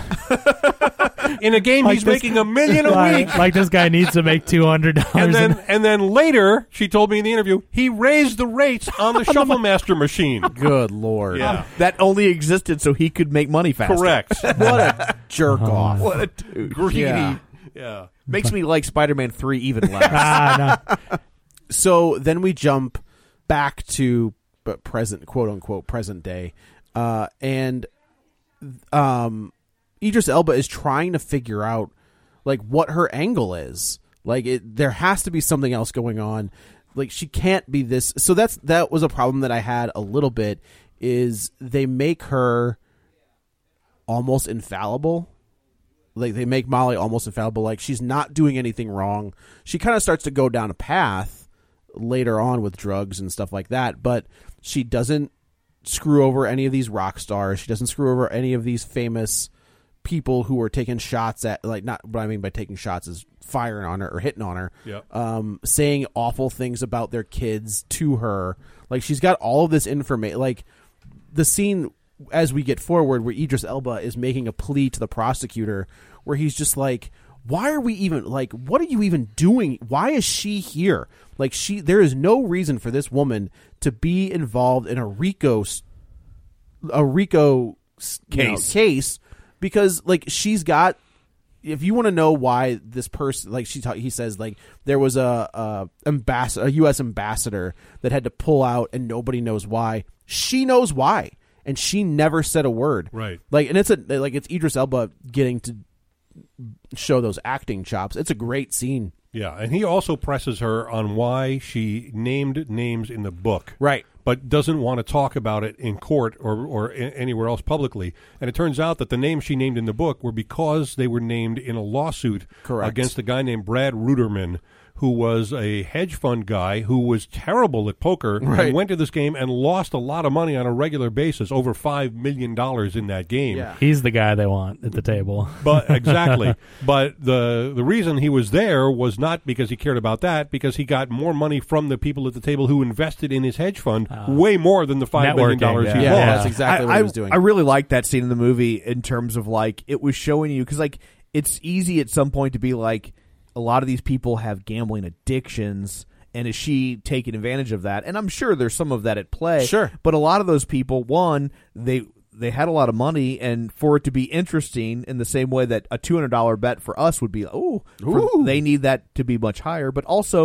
In a game, he's making $1 million a week. Like, this guy needs to make $200. And then later, she told me in the interview, he raised the rates on the Shuffle Master machine. Good Lord. Yeah. That only existed so he could make money faster. Correct. What a jerk off. What a dude. Greedy. Yeah. Makes me like Spider-Man 3 even less. No. So then we jump back to present, quote unquote, present day. And Idris Elba is trying to figure out like what her angle is. Like there has to be something else going on. Like she can't be this. So that was a problem that I had a little bit, is they make her almost infallible. Like they make Molly almost infallible. Like she's not doing anything wrong. She kind of starts to go down a path later on with drugs and stuff like that, but she doesn't screw over any of these rock stars. She doesn't screw over any of these famous people who are taking shots at, like, not what I mean by taking shots is firing on her or hitting on her. Yep. Saying awful things about their kids to her. Like she's got all of this information. Like the scene as we get forward where Idris Elba is making a plea to the prosecutor where he's just like, why are we even, like, what are you even doing? Why is she here? Like there is no reason for this woman to be involved in a RICO case, because like she's got, if you want to know why this person, like he says, like there was a U.S. ambassador that had to pull out and nobody knows why. She knows why, and she never said a word. Right. Like, and it's Idris Elba getting to show those acting chops. It's a great scene. Yeah, and he also presses her on why she named names in the book. Right. But doesn't want to talk about it in court or anywhere else publicly. And it turns out that the names she named in the book were because they were named in a lawsuit against a guy named Brad Ruderman, who was a hedge fund guy who was terrible at poker and went to this game and lost a lot of money on a regular basis, over $5 million in that game. Yeah. He's the guy they want at the table. But exactly. But the reason he was there was not because he cared about that, because he got more money from the people at the table who invested in his hedge fund, way more than the $5 million he lost. Yeah, that's exactly what he was doing. I really liked that scene in the movie in terms of, like, it was showing you, because, like, it's easy at some point to be like, a lot of these people have gambling addictions, and is she taking advantage of that? And I'm sure there's some of that at play. Sure. But a lot of those people, one, they had a lot of money, and for it to be interesting in the same way that a $200 bet for us would be, they need that to be much higher. But also,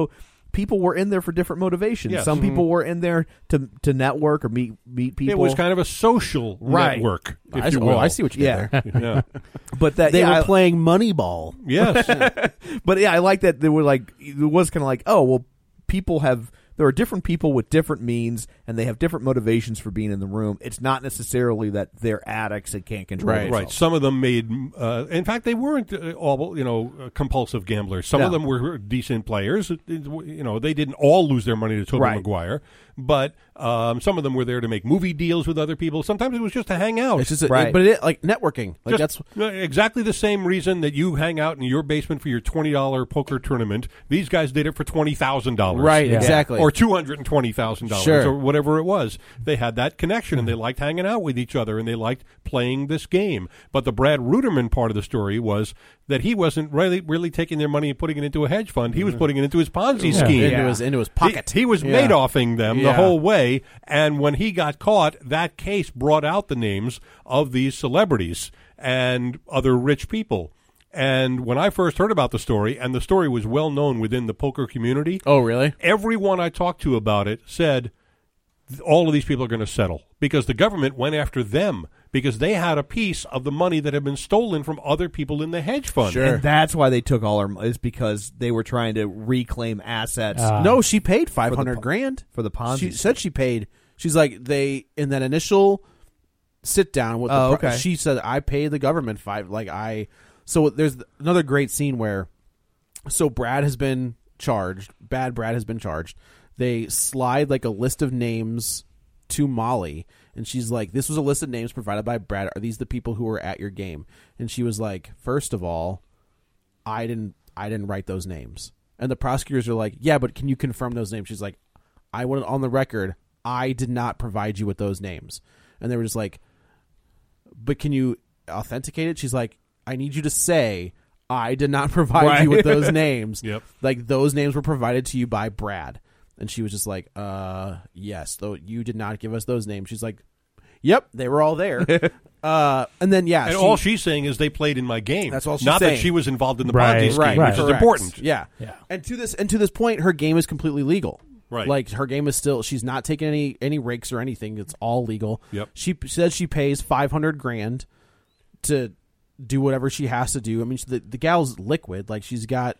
people were in there for different motivations. Yes. Some people were in there to network or meet people. It was kind of a social network, if you will. I see what you did there. Yeah. But that They were playing Moneyball. Yes. But yeah, I like that. They were like, it was kind of like, oh well, there are different people with different means, and they have different motivations for being in the room. It's not necessarily that they're addicts and can't control themselves. Right. Some of them made. In fact, they weren't all compulsive gamblers. Some of them were decent players. They didn't all lose their money to Tobey Maguire, but some of them were there to make movie deals with other people. Sometimes it was just to hang out. It's just like networking. Like just, that's exactly the same reason that you hang out in your basement for your $20 poker tournament. These guys did it for $20,000. Right. Exactly. Or $220,000 Sure. or whatever it was. They had that connection, and they liked hanging out with each other, and they liked playing this game. But the Brad Ruderman part of the story was that he wasn't really taking their money and putting it into a hedge fund. He was putting it into his Ponzi scheme. Into his pocket. He was Madoffing them the whole way, and when he got caught, that case brought out the names of these celebrities and other rich people. And when I first heard about the story, and the story was well known within the poker community. Oh, really? Everyone I talked to about it said all of these people are going to settle because the government went after them because they had a piece of the money that had been stolen from other people in the hedge fund. Sure. And that's why they took all our money, is because they were trying to reclaim assets. No, she paid $500,000 for the Ponzi. She said she paid. She's like, in that initial sit down with the she said, I paid the government So there's another great scene where, Brad has been charged. Bad Brad has been charged. They slide like a list of names to Molly, and she's like, "This was a list of names provided by Brad. Are these the people who were at your game?" And she was like, "First of all, I didn't write those names." And the prosecutors are like, "Yeah, but can you confirm those names?" She's like, "I went on the record. I did not provide you with those names." And they were just like, "But can you authenticate it?" She's like, "I need you to say I did not provide you with those names. Yep. Like those names were provided to you by Brad." And she was just like, yes, though you did not give us those names. She's like, "Yep, they were all there." And then and all she's saying is they played in my game. That's all she's not saying. that she was involved in the Ponzi scheme, which is important. Yeah. And to this point, her game is completely legal. Right. Like her game is still, she's not taking any rakes or anything. It's all legal. Yep. She says she pays $500,000 to do whatever she has to do. I mean, the gal's liquid. Like she's got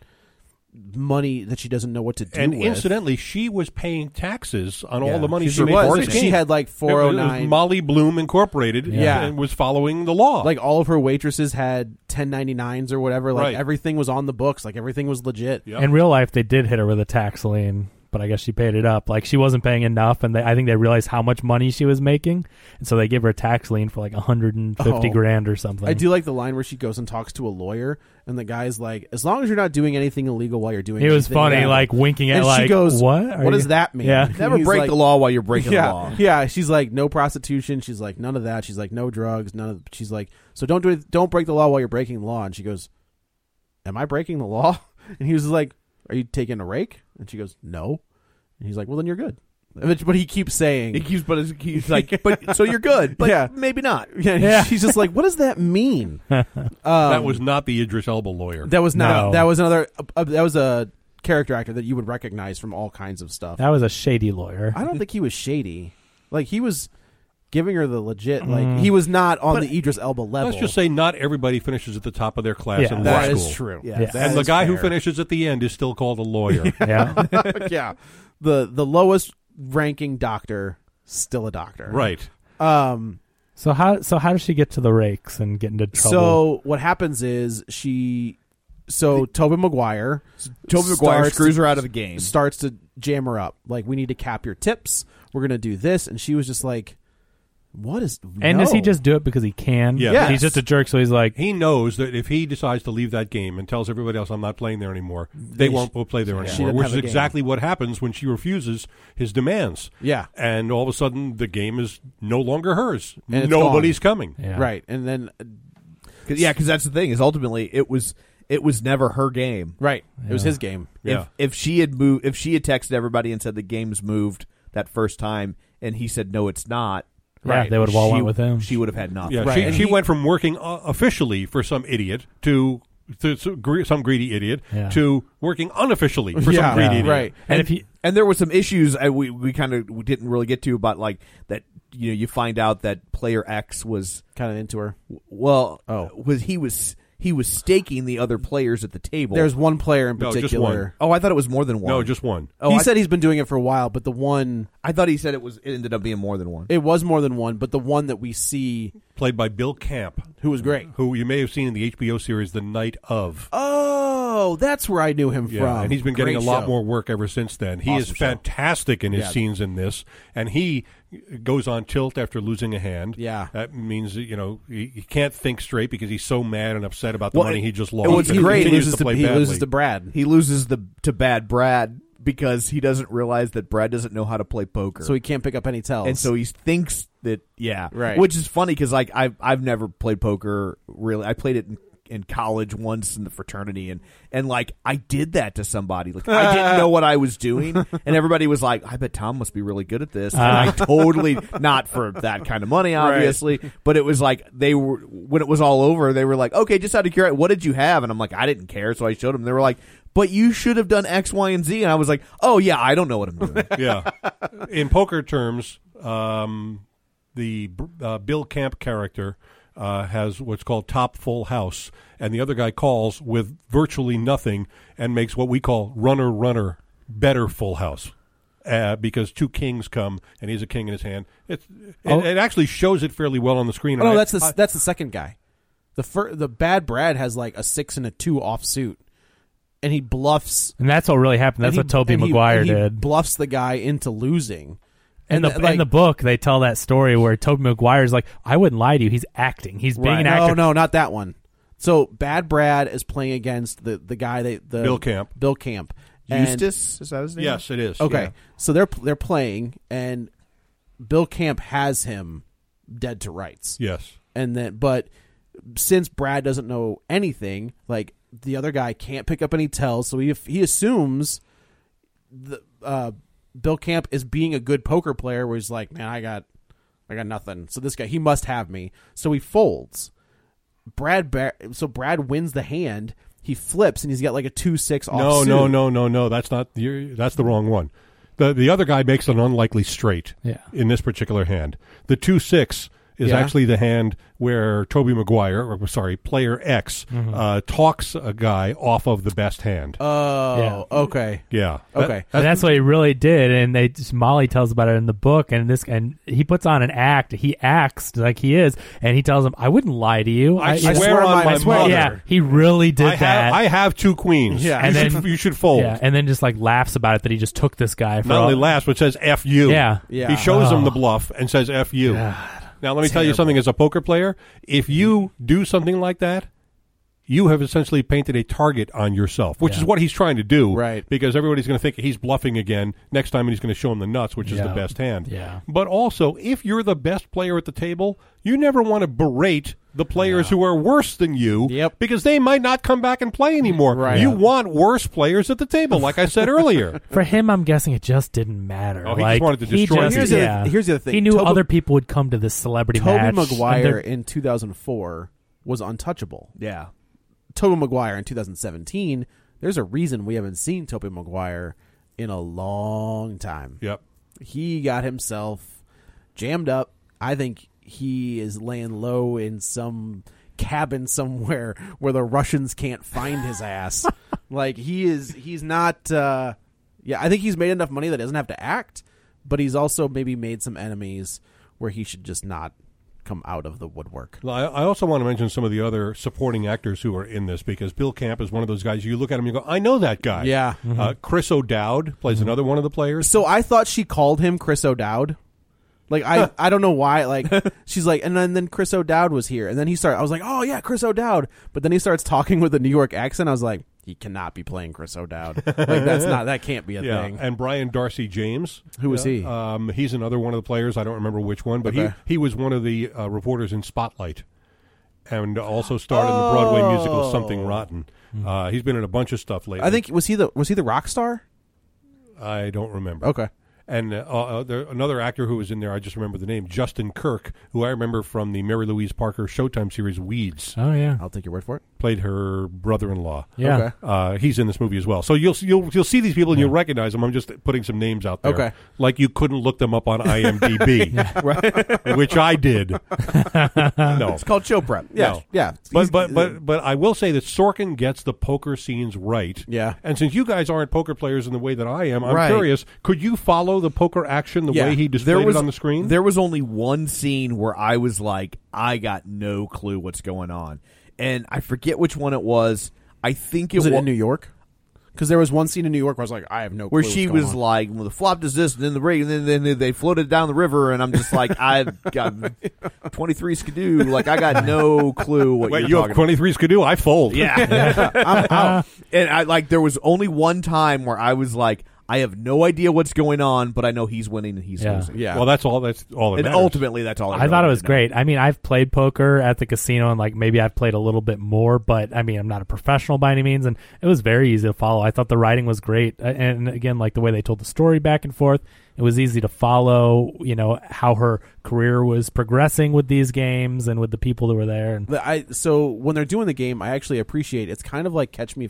money that she doesn't know what to do and with. Incidentally, she was paying taxes on all the money she made was. for this game. She had like 409. It was Molly Bloom Incorporated and was following the law. Like all of her waitresses had 1099s or whatever. Like Right. everything was on the books. Like everything was legit. Yep. In real life, they did hit her with a tax lien, but I guess she paid it up. Like she wasn't paying enough, and I think they realized how much money she was making, and so they gave her a tax lien for like $150,000 or something. I do like the line where she goes and talks to a lawyer, and the guy's like, "As long as you're not doing anything illegal while you're doing." It was anything, funny, yeah. like winking at, and like, she goes, "What? What does that mean?" Yeah. And Never he's break like, the law while you're breaking the law. Yeah, she's like, no prostitution. She's like, none of that. She's like, no drugs. None of. She's like, so don't break the law while you're breaking the law. And she goes, "Am I breaking the law?" And he was like, "Are you taking a rake?" And she goes, "No." And he's like, "Well, then you're good." But he keeps saying, he's like, "But so you're good, but maybe not." Yeah. She's just like, "What does that mean?" That was not the Idris Elba lawyer. That was not. No. That was another. That was a character actor that you would recognize from all kinds of stuff. That was a shady lawyer. I don't think he was shady. Like he was giving her the legit. Like he was not on the Idris Elba level. Let's just say not everybody finishes at the top of their class in law that school. is true. Yeah. That And the is guy who fair. finishes at the end is still called a lawyer. Yeah. Yeah, the lowest ranking doctor, still a doctor. Right. So how does she get to the rakes and get into trouble? So what happens is Tobey Maguire screws her out of the game. starts to jam her up. Like, we need to cap your tips. We're going to do this. And she was just like, what is... And no. does he just do it because he can? Yeah. Yes. He's just a jerk, so he's like... He knows that if he decides to leave that game and tells everybody else, "I'm not playing there anymore," they won't play there She anymore, didn't which have is a game. exactly what happens when she refuses his demands. Yeah. And all of a sudden, the game is no longer hers. And it's Nobody's coming. Yeah. Right. And then... Because that's the thing, is ultimately it was never her game. Right. It was his game. Yeah. If she had texted everybody and said the game's moved that first time, and he said no, it's not. Right, they would have all went with him. She would have had nothing. Yeah, Right. And she he- went from working officially for some idiot to to some greedy idiot Yeah. to working unofficially for some greedy idiot. Right. And there were some issues we kind of didn't really get to about like that. You find out that player X was kind of into her. Well, he was staking the other players at the table. There's one player in No, particular. just one. Oh, I thought it was more than one. No, just one. Oh, He said he's been doing it for a while, but the one I thought he said it ended up being more than one. it was more than one, but the one that we see, Played by Bill Camp, who was great. who you may have seen in the HBO series The Night of. Oh, that's where I knew him Yeah, from. and he's been getting Great a lot show. more work ever since then. He is Awesome show. fantastic in his Yeah. scenes in this, and he goes on tilt after losing a hand. Yeah. That means that, he can't think straight because he's so mad and upset about the money he just lost. What's and he great, continues to play he badly. loses to Brad. He loses to bad Brad because he doesn't realize that Brad doesn't know how to play poker. So he can't pick up any tells. and so he thinks that Right. which is funny because like I've never played poker really. I played it in college once in the fraternity and like I did that to somebody. Like I didn't know what I was doing, and everybody was like, "I bet Tom must be really good at this." And I totally not for that kind of money, obviously, but it was like they were when it was all over. They were like, "Okay, just out of curiosity, what did you have?" And I'm like, "I didn't care," so I showed them. They were like, "But you should have done X, Y, and Z." And I was like, "Oh yeah, I don't know what I'm doing." Yeah. In poker terms, the Bill Camp character has what's called top full house, and the other guy calls with virtually nothing and makes what we call runner better full house. Because two kings come and he's a king in his hand. It actually shows it fairly well on the screen. Oh, no, that's the second guy. The bad Brad has like a 6 and a 2 offsuit, and he bluffs. And that's what really happened. That's what Tobey Maguire he did. Bluffs the guy into losing. In the book, they tell that story where Tobey Maguire's like, I wouldn't lie to you. He's acting. He's being an actor. No, not that one. So Bad Brad is playing against the guy Bill Camp. Bill Camp. And- Eustace, is that his name? Yes, it is. Okay, Yeah. so they're playing, and Bill Camp has him dead to rights. Yes. But since Brad doesn't know anything, like the other guy can't pick up any tells, so he assumes Bill Camp is being a good poker player, where he's like, man, I got nothing. So this guy, he must have me. So he folds. Brad wins the hand. He flips, and he's got like a 2-6 offsuit. No. That's the wrong one. The other guy makes an unlikely straight. Yeah. In this particular hand, the 2-6 is actually the hand where Tobey Maguire, player X, talks a guy off of the best hand. Oh, Yeah. okay. Yeah. Okay. And that's what he really did, and Molly tells about it in the book, and he puts on an act. He acts like he is, and he tells him, "I wouldn't lie to you. I swear on my mother." Yeah, he really did that. I have 2 queens. Yeah. And you should fold. Yeah, and then just like laughs about it that he just took this guy. Not only laughs, but says "F you." Yeah. He shows him the bluff and says "F you." Now, let me tell you something as a poker player. If you do something like that, you have essentially painted a target on yourself, which is what he's trying to do. Right. Because everybody's going to think he's bluffing again next time, and he's going to show him the nuts, which is the best hand. Yeah. But also, if you're the best player at the table, you never want to berate the players who are worse than you, because they might not come back and play anymore. Right. You want worse players at the table, like I said earlier. For him, I'm guessing it just didn't matter. Oh, he just wanted to destroy just, people. Here's the other thing. He knew other people would come to this celebrity match. Tobey Maguire in 2004 was untouchable. Yeah. Tobey Maguire in 2017, there's a reason we haven't seen Tobey Maguire in a long time. Yep. He got himself jammed up. I think he is laying low in some cabin somewhere where the Russians can't find his ass. Like he's not I think he's made enough money that he doesn't have to act, but he's also maybe made some enemies where he should just not come out of the woodwork. Well, I also want to mention some of the other supporting actors who are in this, because Bill Camp is one of those guys you look at him and you go, I know that guy. Yeah. Chris O'Dowd plays another one of the players. So I thought she called him Chris O'Dowd. Like I don't know why. Like she's like, and then Chris O'Dowd was here, and then I was like, oh yeah, Chris O'Dowd. But then he starts talking with a New York accent. I was like, he cannot be playing Chris O'Dowd. Like that can't be a thing. And Brian Darcy James. Who was he? He's another one of the players. I don't remember which one, but he was one of the reporters in Spotlight, and also starred in the Broadway musical Something Rotten. He's been in a bunch of stuff lately. I think was he the rock star? I don't remember. Okay. And another actor who was in there, I just remember the name, Justin Kirk, who I remember from the Mary Louise Parker Showtime series Weeds. Oh yeah, I'll take your word for it. Played her brother-in-law. Yeah. Okay. He's in this movie as well. So you'll see these people and you'll recognize them. I'm just putting some names out there. Okay. Like you couldn't look them up on IMDb, Right. which I did. No. It's called show prep. Yeah. No. Yeah. But I will say that Sorkin gets the poker scenes right. Yeah. And since you guys aren't poker players in the way that I am, I'm Right. curious, could you follow the poker action the Yeah. way he displayed it on the screen? There was only one scene where I was like, I got no clue what's going on. And I forget which one it was. I think was it in New York? Because there was one scene in New York where I was like, I have no clue where what's she going was on. like, well, the flop does this, and then the rig, and then they floated down the river, and I'm just like, I've got 23 skidoo. Like, I got no clue what Wait, you're you talking have 23 skidoo? I fold. Yeah. I'm out. And I like there was only one time where I was like, I have no idea what's going on, but I know he's winning and he's losing. Yeah. Well, that's all that And matters. ultimately, that's all I I thought it was know. great. I mean, I've played poker at the casino, and like maybe I've played a little bit more, but I mean, I'm not a professional by any means, and it was very easy to follow. I thought the writing was great, and again, like the way they told the story back and forth, it was easy to follow. You know how her career was progressing with these games and with the people that were there. And So when they're doing the game, I actually appreciate it's kind of like Catch Me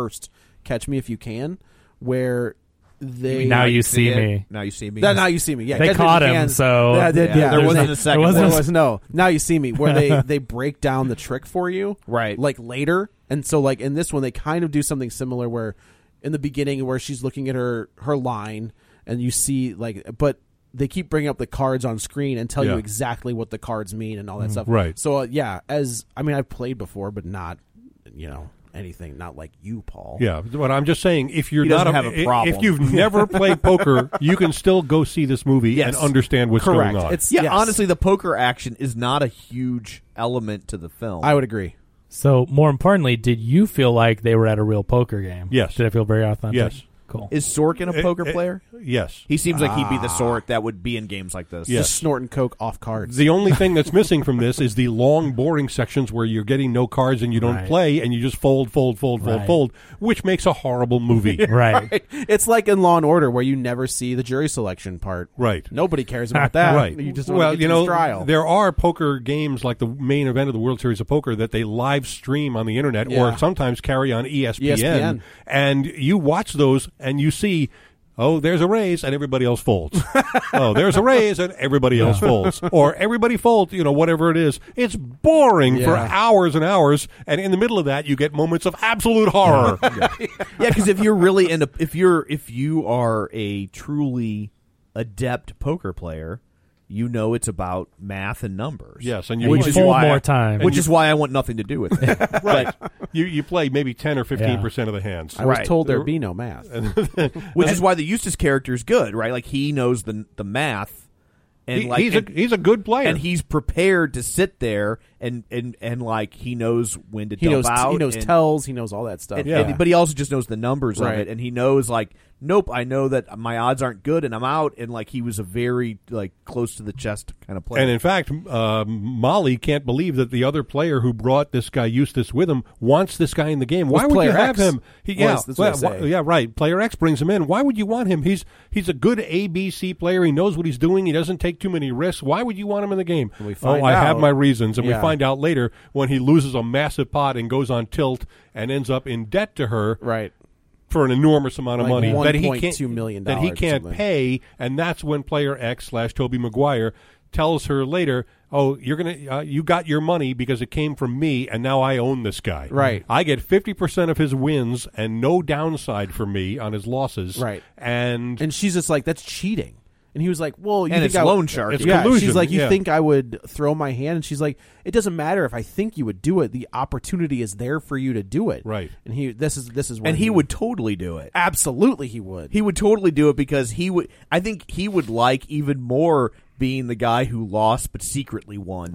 If You Can, where they Now You See Me. Now you see me. Now You See Me. Yeah, They Catch Me If caught You him, Can. so yeah, there wasn't a second. There There was no. Now You See Me, where they break down the trick for you, Right. Like later, and so like in this one, they kind of do something similar where in the beginning where she's looking at her line, and you see but they keep bringing up the cards on screen and tell you exactly what the cards mean and all that stuff. Right. So I've played before, but not anything, not like you, Paul. Yeah, but I'm just saying, if you're He not doesn't have a problem. if you've never played poker, you can still go see this movie Yes. and understand what's Correct. going on. It's Yeah, yes. honestly, the poker action is not a huge element to the film. I would agree. So, more importantly, did you feel like they were at a real poker game? Yes. Did I feel very authentic? Yes. Cool. Is Sorkin a poker player? Yes. He seems like he'd be the sort that would be in games like this. Yes. Just snorting coke off cards. The only thing that's missing from this is the long, boring sections where you're getting no cards and you don't Right. play and you just fold, Right. which makes a horrible movie. Right. It's like in Law and Order where you never see the jury selection part. Right. Nobody cares about that. Right. You just well, want to get to this trial. there are poker games like the main event of the World Series of Poker that they live stream on the internet Yeah. or sometimes carry on ESPN. ESPN. And you watch those and you see, oh, there's a raise and everybody else folds. Oh, there's a raise and everybody else folds. Or everybody folds, whatever it is. It's boring for Yeah. hours and hours. And in the middle of that, you get moments of absolute horror. Yeah, because if you're really if you are a truly adept poker player, you know it's about math and numbers. Yes, and you fold more time. Which is why I want nothing to do with it. Right. You play maybe 10 or 15% of the hands. I was Right. told there'd be no math. Which is why the Eustace character is good, right? Like he knows the math, and He's a good player. and he's prepared to sit there and like he knows when to He dump knows out. he knows and, tells, he knows all that stuff. and- but he also just knows the numbers Right. of it, and he knows like, nope, I know that my odds aren't good, and I'm out. And like he was a very like close to the chest kind of player. And in fact, Molly can't believe that the other player who brought this guy Eustace with him wants this guy in the game. Why would you Player have X. him? That's what I say. Yeah, right. Player X brings him in. Why would you want him? He's a good ABC player. He knows what he's doing. He doesn't take too many risks. Why would you want him in the game? We find I have out. my reasons, and we Yeah. find out later when he loses a massive pot and goes on tilt and ends up in debt to her. Right. For an enormous amount of Like money that he $1.2 can't million that he or can't something. pay, and that's when Player X / Tobey Maguire tells her later, "Oh, you're gonna you got your money because it came from me, and now I own this guy. Right. I get 50% of his wins and no downside for me on his losses. Right. And she's just like, that's cheating. And he was like, well, you And think it's I loan shark. It's yeah, collusion, she's like, you yeah. think I would throw my hand? And she's like, it doesn't matter if I think you would do it. The opportunity is there for you to do it. Right. And this is when and he would totally do it. absolutely he would. He would totally do it because he would. I think he would like even more being the guy who lost but secretly won. Right.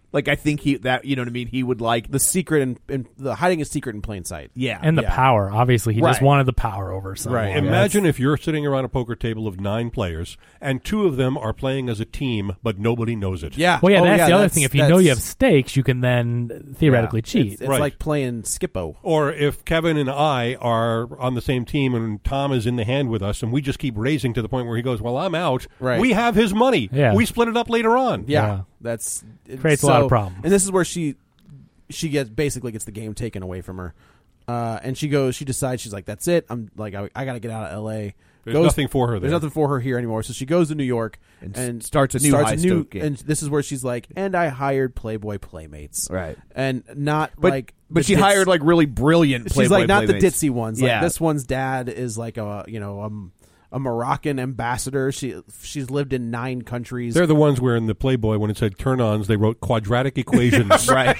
Like, I think you know what I mean? He would like the secret and the hiding a secret in plain sight. Yeah. And the power. Obviously, he just wanted the power over someone. Right. Imagine if you're sitting around a poker table of 9 players and 2 of them are playing as a team, but nobody knows it. Yeah. Well, yeah, Oh, that's yeah, the other that's- thing. If you know you have stakes, you can then theoretically cheat. It's like playing Skippo. Or if Kevin and I are on the same team and Tom is in the hand with us and we just keep raising to the point where he goes, well, I'm out. Right. We have his money. Yeah. We split it up later on. Yeah. That's creates a lot of problems. And this is where she basically gets the game taken away from her. And she decides, she's like, that's it. I'm like, I got to get out of L.A. There's nothing for her there. There's nothing for her here anymore. So she goes to New York and starts a new high stoke game. And this is where she's like, and I hired Playboy Playmates. Right. And not but she hired like really brilliant Playboy She's like, not Playmates. the ditzy ones. Yeah. Like, this one's dad is like a Moroccan ambassador. She's lived in 9 countries. They're the ones where in the Playboy, when it said turn-ons, they wrote quadratic equations. Right.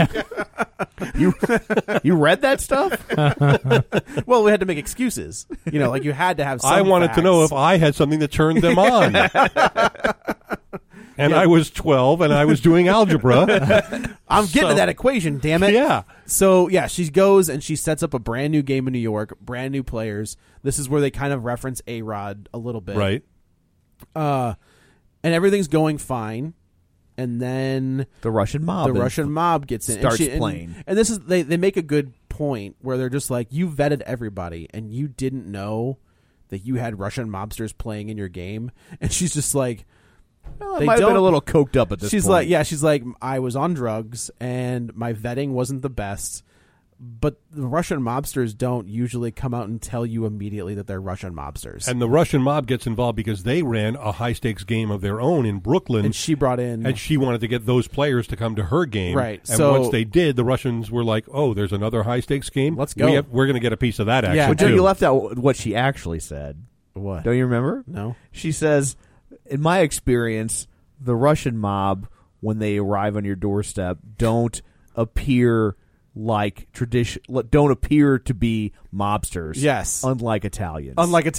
You read that stuff? Well, we had to make excuses. Like you had to have some I wanted facts. to know if I had something that turned them on. And I was 12, and I was doing algebra. I'm getting to that equation, damn it. Yeah. So, yeah, she goes and she sets up a brand new game in New York, brand new players. This is where they kind of reference A-Rod a little bit. Right. And everything's going fine. And then the Russian mob gets in. Starts playing. And this is they make a good point where they're just like, you vetted everybody and you didn't know that you had Russian mobsters playing in your game. And she's just like, well, they might have been a little coked up at this point. She's like, I was on drugs and my vetting wasn't the best. But the Russian mobsters don't usually come out and tell you immediately that they're Russian mobsters. And the Russian mob gets involved because they ran a high-stakes game of their own in Brooklyn. And she brought in... And she wanted to get those players to come to her game. Right. And so, once they did, the Russians were like, oh, there's another high-stakes game? Let's go. We're going to get a piece of that action, But too. you left out what she actually said. What? Don't you remember? No. She says, in my experience, the Russian mob, when they arrive on your doorstep, don't appear like don't appear to be mobsters. Yes. Unlike Italians.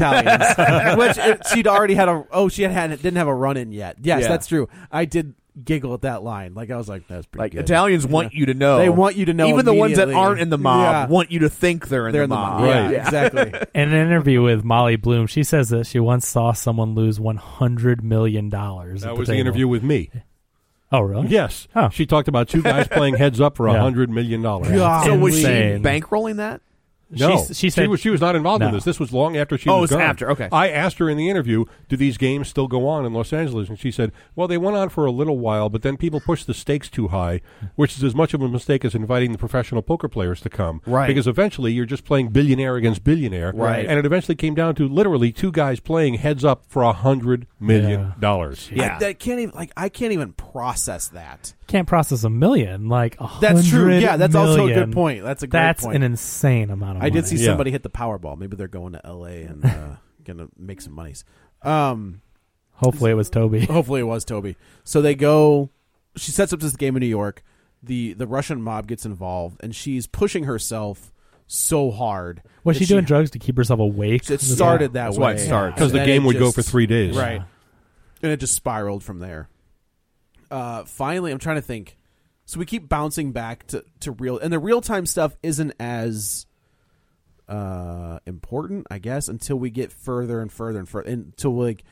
Which she'd already had didn't have a run in yet. Yes, that's true. I did giggle at that line. Like I was like, that's pretty good. Italians want you to know. They want you to know. Even the ones that aren't in the mob Yeah. want you to think they're in the mob. Right. Yeah, exactly. In an interview with Molly Bloom, she says that she once saw someone lose $100 million. That was the interview with me. Oh, really? Yes. Oh. She talked about 2 guys playing heads up for $100 million. God. So was she Insane. bankrolling that? No, she said she was not involved in No. this. This was long after she Oh, was it was gone. after, okay. I asked her in the interview, do these games still go on in Los Angeles? And she said, well, they went on for a little while, but then people pushed the stakes too high, which is as much of a mistake as inviting the professional poker players to come. Right. Because eventually you're just playing billionaire against billionaire. Right. And it eventually came down to literally 2 guys playing heads up for $100 million. Yeah. I can't even process that. can't process $1 million. Like That's true. Yeah, that's also a good million. point. That's a great That's point. an insane amount of I money. did see somebody hit the Powerball. Maybe they're going to L.A. and gonna make some monies. Hopefully it was Toby. Hopefully it was Toby. So they go. She sets up this game in New York. The Russian mob gets involved, and she's pushing herself so hard. Was that she doing drugs to keep herself awake? It started that That's way. why it started. Because the And game it would go just- for 3 days. Right. And it just spiraled from there. Finally, I'm trying to think. So we keep bouncing back to real, and the real time stuff isn't as important, I guess, until we get further and further and further until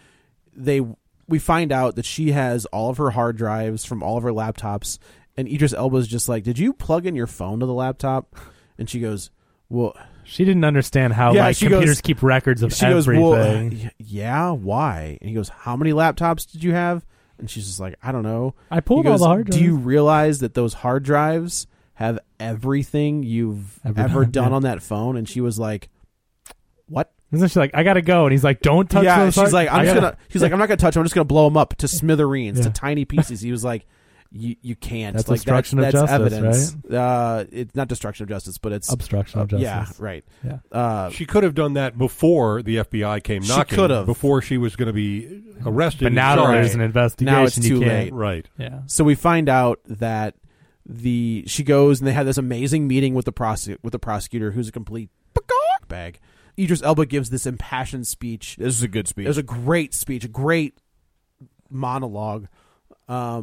we find out that she has all of her hard drives from all of her laptops, and Idris Elba's just like, "Did you plug in your phone to the laptop?" And she goes, "Well." She didn't understand how she computers goes- keep records of she everything. goes, well, yeah, why? And he goes, how many laptops did you have? And she's just like, I don't know. I pulled He goes, all the hard drives. Do you realize that those hard drives have everything you've ever done yeah. on that phone? And she was like, what? Isn't she like, I gotta go? And he's like, don't touch Yeah, those she's hard- like, I gotta- I'm not gonna touch them. I'm just gonna blow them up to smithereens, Yeah. to tiny pieces. He was like, you can't. That's like, destruction of that's justice, evidence. It's not destruction of justice, but it's Obstruction of justice. Yeah, right. Yeah. She could have done that before the FBI came She knocking. could have. Before she was going to be arrested. But now and there's charged. an investigation. Now it's you too can't- late. Right. Yeah. So we find out that she goes and they have this amazing meeting with the prosecutor, who's a complete bag. Idris Elba gives this impassioned speech. This is a good speech. It was a great speech, a great monologue.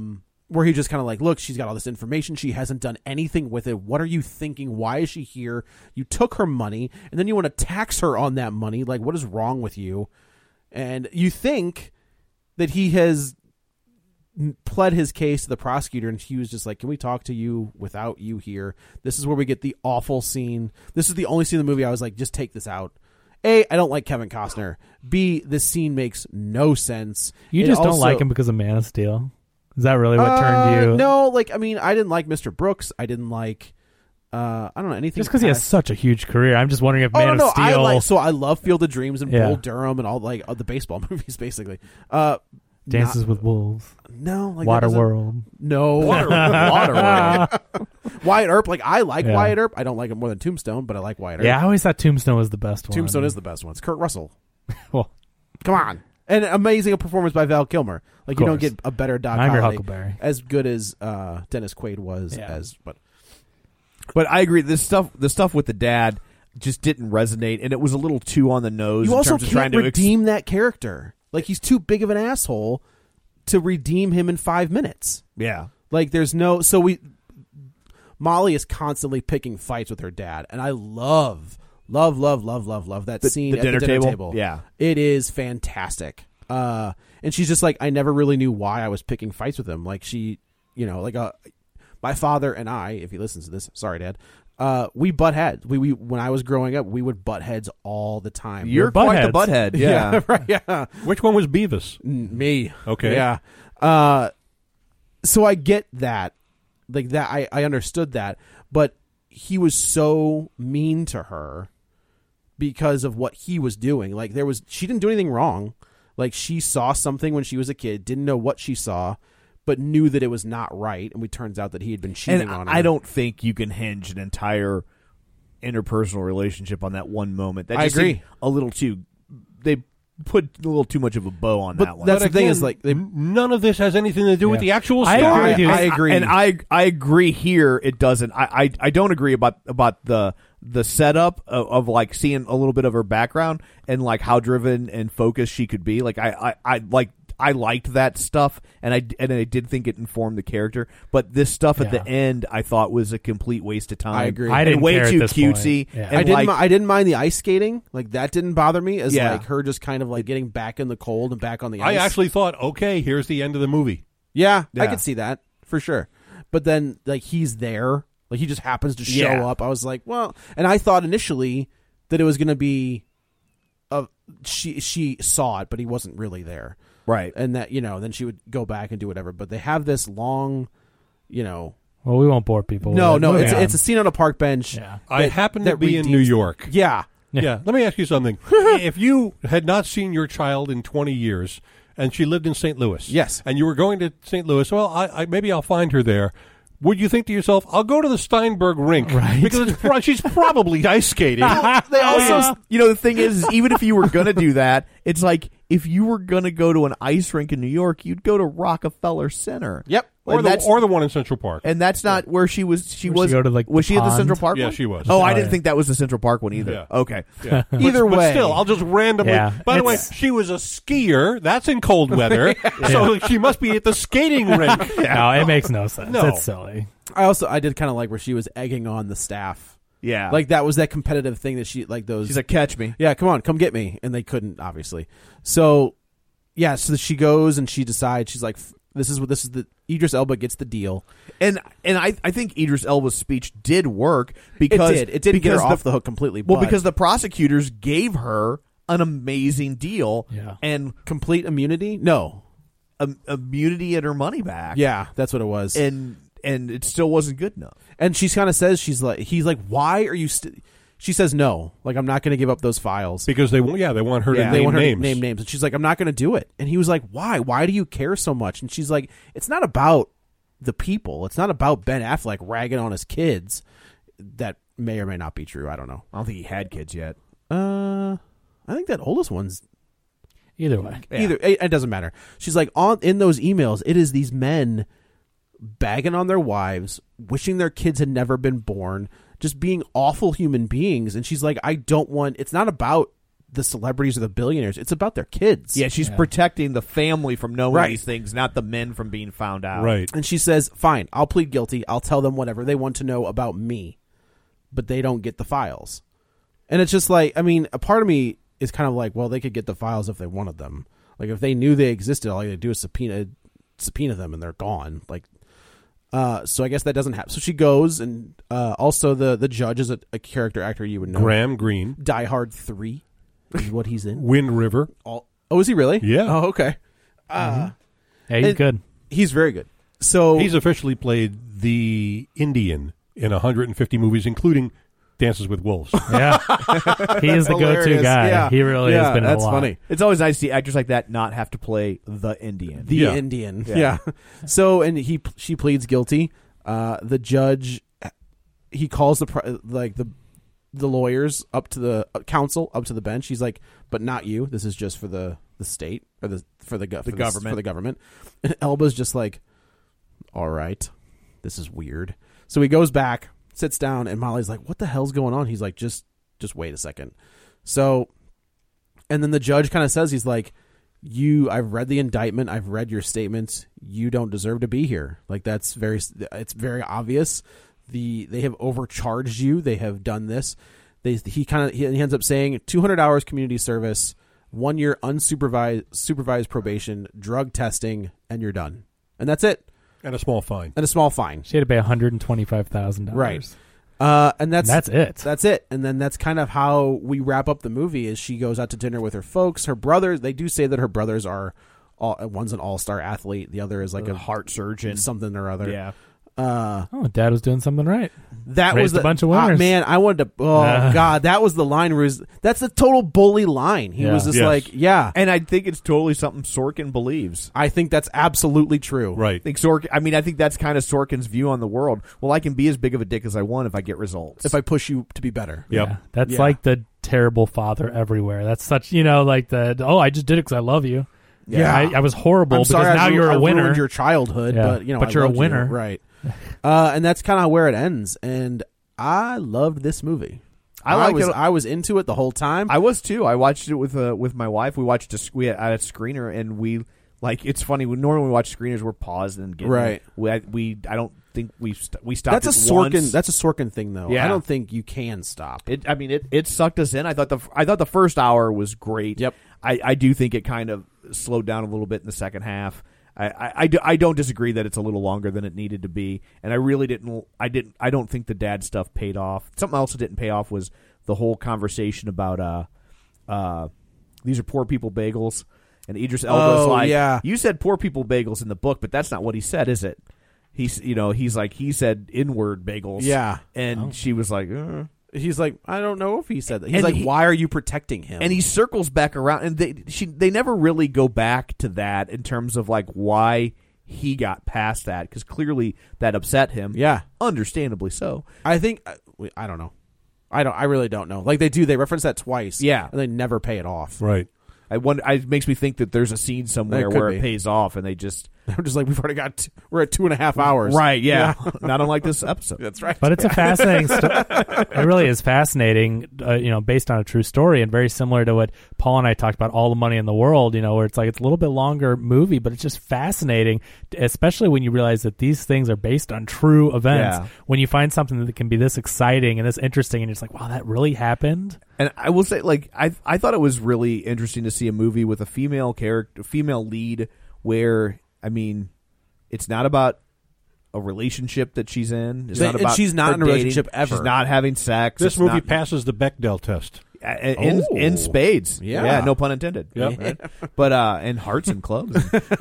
where he just kind of like, look, she's got all this information. She hasn't done anything with it. What are you thinking? Why is she here? You took her money, and then you want to tax her on that money. Like, what is wrong with you? And you think that he has pled his case to the prosecutor, and he was just like, can we talk to you without you here? This is where we get the awful scene. This is the only scene in the movie I was like, just take this out. A, I don't like Kevin Costner. B, this scene makes no sense. You just don't like him because of Man of Steel? Is that really what turned you? No, like, I mean, I didn't like Mr. Brooks. I didn't like, I don't know, anything. Just because he has such a huge career. I'm just wondering if Man of Steel... I love Field of Dreams and Bull Durham and all like the baseball movies, basically. Dances with Wolves. No. Like Waterworld. No. Waterworld. Wyatt Earp. Like, I like Wyatt Earp. I don't like him more than Tombstone, but I like Wyatt Earp. Yeah, I always thought Tombstone was the best one. Tombstone is the best one. It's Kurt Russell. Well, come on. And amazing performance by Val Kilmer. Like, you don't get a better Doc I'm your Holliday Huckleberry. as good as Dennis Quaid was. But I agree. The stuff with the dad just didn't resonate, and it was a little too on the nose. You in also terms of trying can't to redeem that character. Like, he's too big of an asshole to redeem him in 5 minutes. Yeah. Like, there's no... Molly is constantly picking fights with her dad, and I love that scene at the dinner table. Yeah. It is fantastic. And she's just like, I never really knew why I was picking fights with him. Like, she, my father and I, if he listens to this, sorry, Dad, we butt heads. We when I was growing up, we would butt heads all the time. You're quite the butthead. Yeah. Right, yeah. Which one was Beavis? Me. Okay. Yeah. So I get that. Like, that, I understood that. But he was so mean to her because of what he was doing. Like, she didn't do anything wrong. Like, she saw something when she was a kid, didn't know what she saw, but knew that it was not right. And it turns out that he had been cheating on her. I don't think you can hinge an entire interpersonal relationship on that one moment. That just I agree. seemed a little too... They put a little too much of a bow on that one. That's the thing is, like, none of this has anything to do with the actual story. I agree. And I agree here it doesn't. I don't agree about the setup of like seeing a little bit of her background and like how driven and focused she could be. Like I liked that stuff, and I did think it informed the character. But this stuff at the end, I thought was a complete waste of time. I agree. I didn't way care too at this cutesy. point. Yeah. And I didn't mind the ice skating. Like, that didn't bother me as Yeah. like her just kind of like getting back in the cold and back on the ice. I actually thought, okay, here's the end of the movie. Yeah, I Yeah. could see that for sure. But then, like, he's there. Like, he just happens to show Yeah. up. I was like, well, and I thought initially that it was going to be she saw it, but he wasn't really there. Right. And that, then she would go back and do whatever. But they have this long, Well, we won't bore people. No, with it. it's a scene on a park bench. Yeah. I happen to be in New York. Yeah. Yeah. Let me ask you something. If you had not seen your child in 20 years and she lived in St. Louis. Yes. And you were going to St. Louis, well, maybe I'll find her there. Would you think to yourself, I'll go to the Steinberg rink because she's probably ice skating. They also, the thing is, even if you were going to do that, it's like if you were going to go to an ice rink in New York, you'd go to Rockefeller Center. Yep. Or the one in Central Park. And that's not where she was. She was. She go to, like, was the she at the pond? Central Park Yeah, one? she was. Oh, I Oh, didn't yeah. think that was the Central Park one either. Yeah. Okay. Yeah. Either but way. still, I'll just randomly. Yeah. By the way, It's- she was a skier. That's in cold weather. So she must be at the skating rink. No, it makes no sense. No. It's silly. I did kind of like where she was egging on the staff. Yeah. Like, that was that competitive thing that she, like, those. She's like, catch me. Yeah, come on, come get me. And they couldn't, obviously. So, yeah, so she goes and she decides, she's like, this is the Idris Elba gets the deal. And I think Idris Elba's speech did work because it didn't get her off the hook completely. Well, but because the prosecutors gave her an amazing deal. Yeah. And complete immunity? No. Immunity and her money back. Yeah, that's what it was. And it still wasn't good enough. And she kind of says, he's like, why are you she says no. Like, I'm not going to give up those files. Because they want her to they name want her names. to name names. And she's like, I'm not going to do it. And he was like, why? Why do you care so much? And she's like, it's not about the people. It's not about Ben Affleck ragging on his kids. That may or may not be true. I don't know. I don't think he had kids yet. I think that oldest one's Either way. it doesn't matter. She's like, in those emails, it is these men bagging on their wives, wishing their kids had never been born, just being awful human beings. And she's like, it's not about the celebrities or the billionaires. It's about their kids. Yeah, she's protecting the family from knowing Right. these things, not the men from being found out. Right. And she says, fine, I'll plead guilty. I'll tell them whatever they want to know about me, but they don't get the files. And it's just like, I mean, a part of me is kind of like, well, they could get the files if they wanted them. Like, if they knew they existed, all they do is subpoena them and they're gone. Like, so I guess that doesn't happen. So she goes, and also the judge is a character actor you would know. Graham Greene. Die Hard 3 is what he's in. Wind River. Oh, is he really? Yeah. Oh, okay. Yeah, he's good. He's very good. So He's officially played the Indian in 150 movies, including Dances with Wolves. Yeah, he is the go-to hilarious. guy. Yeah. He really has been in that's a lot. funny. It's always nice to see actors like that not have to play the Indian. The Yeah. Indian. Yeah. Yeah. So, and she pleads guilty. The judge, he calls the lawyers up to the counsel up to the bench. He's like, but not you. This is just for the state or for the government. And Elba's just like, all right, this is weird. So he goes back, sits down, and Molly's like, what the hell's going on? He's like, just wait a second. So, and then the judge kind of says, he's like, I've read the indictment. I've read your statements. You don't deserve to be here. Like, it's very obvious. They have overcharged you. They have done this. He ends up saying 200 hours community service, 1 year supervised probation, drug testing, and you're done. And that's it. And a small fine. She had to pay $125,000. Right. And that's it. That's it. And then that's kind of how we wrap up the movie. Is she goes out to dinner with her folks, her brothers. They do say that her brothers are one's an all-star athlete, the other is like a heart surgeon, something or other. Yeah. Dad was doing something right. That Raised was a bunch of winners. Man, I wanted to. Oh God, that was the line. That's the total bully line. He was just like, yeah. And I think it's totally something Sorkin believes. I think that's absolutely true. Right. I think that's kind of Sorkin's view on the world. Well, I can be as big of a dick as I want if I get results. If I push you to be better. Yeah. That's like the terrible father everywhere. That's such, like I just did it because I love you. Yeah. I was horrible I'm sorry, because now you're a winner. Ruined your childhood, but but you're a winner. Right. And that's kind of where it ends. And I loved this movie. I was into it the whole time. I was too. I watched it with my wife. We watched we had a screener, and we it's funny. We normally watch screeners. We're paused and getting right. I don't think we stopped. That's a Sorkin. Once. That's a Sorkin thing, though. Yeah. I don't think you can stop. It sucked us in. I thought the first hour was great. Yep. I do think it kind of slowed down a little bit in the second half. I don't disagree that it's a little longer than it needed to be, and I really didn't. I don't think the dad stuff paid off. Something else that didn't pay off was the whole conversation about these are poor people bagels, and Idris Elba's you said poor people bagels in the book, but that's not what he said, is it? He said N-word bagels, and she was like. He's like, I don't know if he said that. He's like, why are you protecting him? And he circles back around, and they never really go back to that in terms of like why he got past that, because clearly that upset him. Yeah, understandably so. I think I don't know. I really don't know. Like they reference that twice. Yeah, and they never pay it off. Right. It makes me think that there's a scene somewhere where it pays off, and they're just like, we're at 2.5 hours. Right, yeah. Not unlike this episode. That's right. But it's a fascinating it really is fascinating, based on a true story, and very similar to what Paul and I talked about, All the Money in the World, where it's like it's a little bit longer movie, but it's just fascinating, especially when you realize that these things are based on true events. Yeah. When you find something that can be this exciting and this interesting, and you're just like, wow, that really happened? And I will say, I thought it was really interesting to see a movie with a female lead where, it's not about a relationship that she's in. It's not about she's not in a relationship ever. She's not having sex. This movie passes the Bechdel test. In spades. Yeah. No pun intended. Yep. Right? But and hearts and clubs.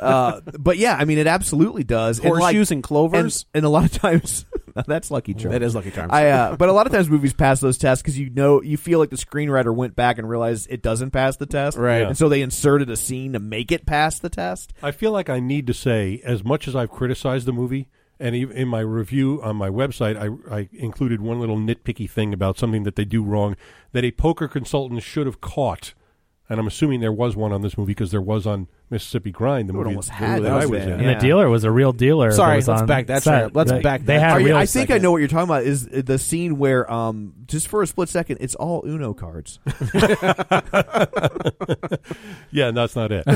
But yeah, it absolutely does. Horseshoes and clovers. And a lot of times that's Lucky Charms. That is Lucky Charms. But a lot of times movies pass those tests because you feel like the screenwriter went back and realized it doesn't pass the test. Right. And so they inserted a scene to make it pass the test. I feel like I need to say, as much as I've criticized the movie, and in my review on my website, I included one little nitpicky thing about something that they do wrong that a poker consultant should have caught. And I'm assuming there was one on this movie because there was on Mississippi Grind, the movie almost had that I those was then. in. And the dealer was a real dealer. Sorry, that was let's on back that set. trip. Let's back They that. had Are you- real I think I second. know what you're talking about. Is the scene where, just for a split second, it's all Uno cards. Yeah, that's not it.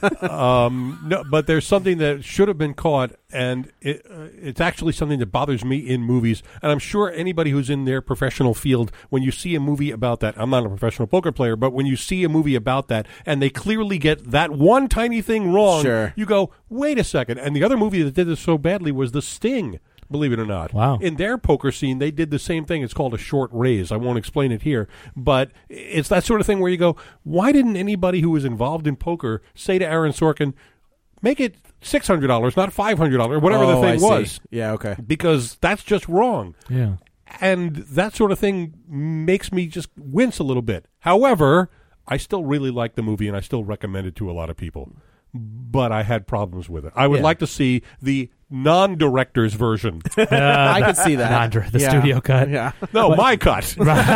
No, but there's something that should have been caught, and it's actually something that bothers me in movies. And I'm sure anybody who's in their professional field, when you see a movie about that, I'm not a professional poker player, but when you see a movie about that, and they clearly get that one tiny thing wrong, Sure. you go, wait a second. And the other movie that did this so badly was The Sting. Believe it or not. Wow. In their poker scene, they did the same thing. It's called a short raise. I won't explain it here. But it's that sort of thing where you go, why didn't anybody who was involved in poker say to Aaron Sorkin, make it $600, not $500, whatever the thing was. Yeah, okay. Because that's just wrong. Yeah. And that sort of thing makes me just wince a little bit. However, I still really like the movie, and I still recommend it to a lot of people. But I had problems with it. I would like to see the non-director's version. I could see that. The studio cut. Yeah. No, my cut.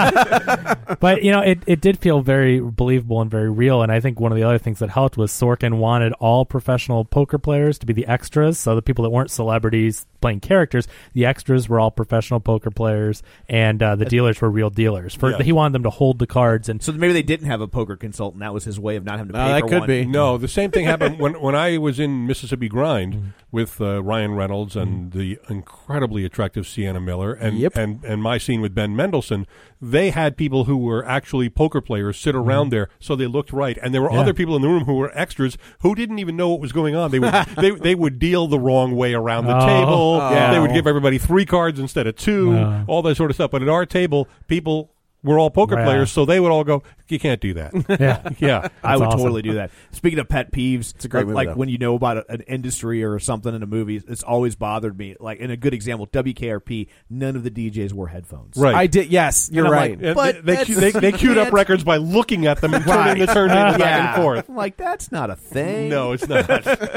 But, it did feel very believable and very real. And I think one of the other things that helped was Sorkin wanted all professional poker players to be the extras. So the people that weren't celebrities playing characters, the extras were all professional poker players, and the dealers were real dealers. He wanted them to hold the cards. And So maybe they didn't have a poker consultant. That was his way of not having to pay that for could one. be. No, the same thing happened when I was in Mississippi Grind with Ryan Reynolds and the incredibly attractive Sienna Miller and my scene with Ben Mendelsohn. They had people who were actually poker players sit around there so they looked right. And there were other people in the room who were extras who didn't even know what was going on. They would they would deal the wrong way around the table. They would give everybody 3 cards instead of 2, all that sort of stuff. But at our table, people were all poker players, so they would all go, you can't do that. Yeah. I would awesome. totally do that. Speaking of pet peeves, it's a great movie, like though. when you know about an industry or something in a movie, it's always bothered me. Like, in a good example, WKRP, none of the DJs wore headphones. Right. I did. Yes, you're And I'm right. like, but they that's- queued up can't- records by looking at them and turning the turntable back and forth. I'm like, that's not a thing. No, it's not.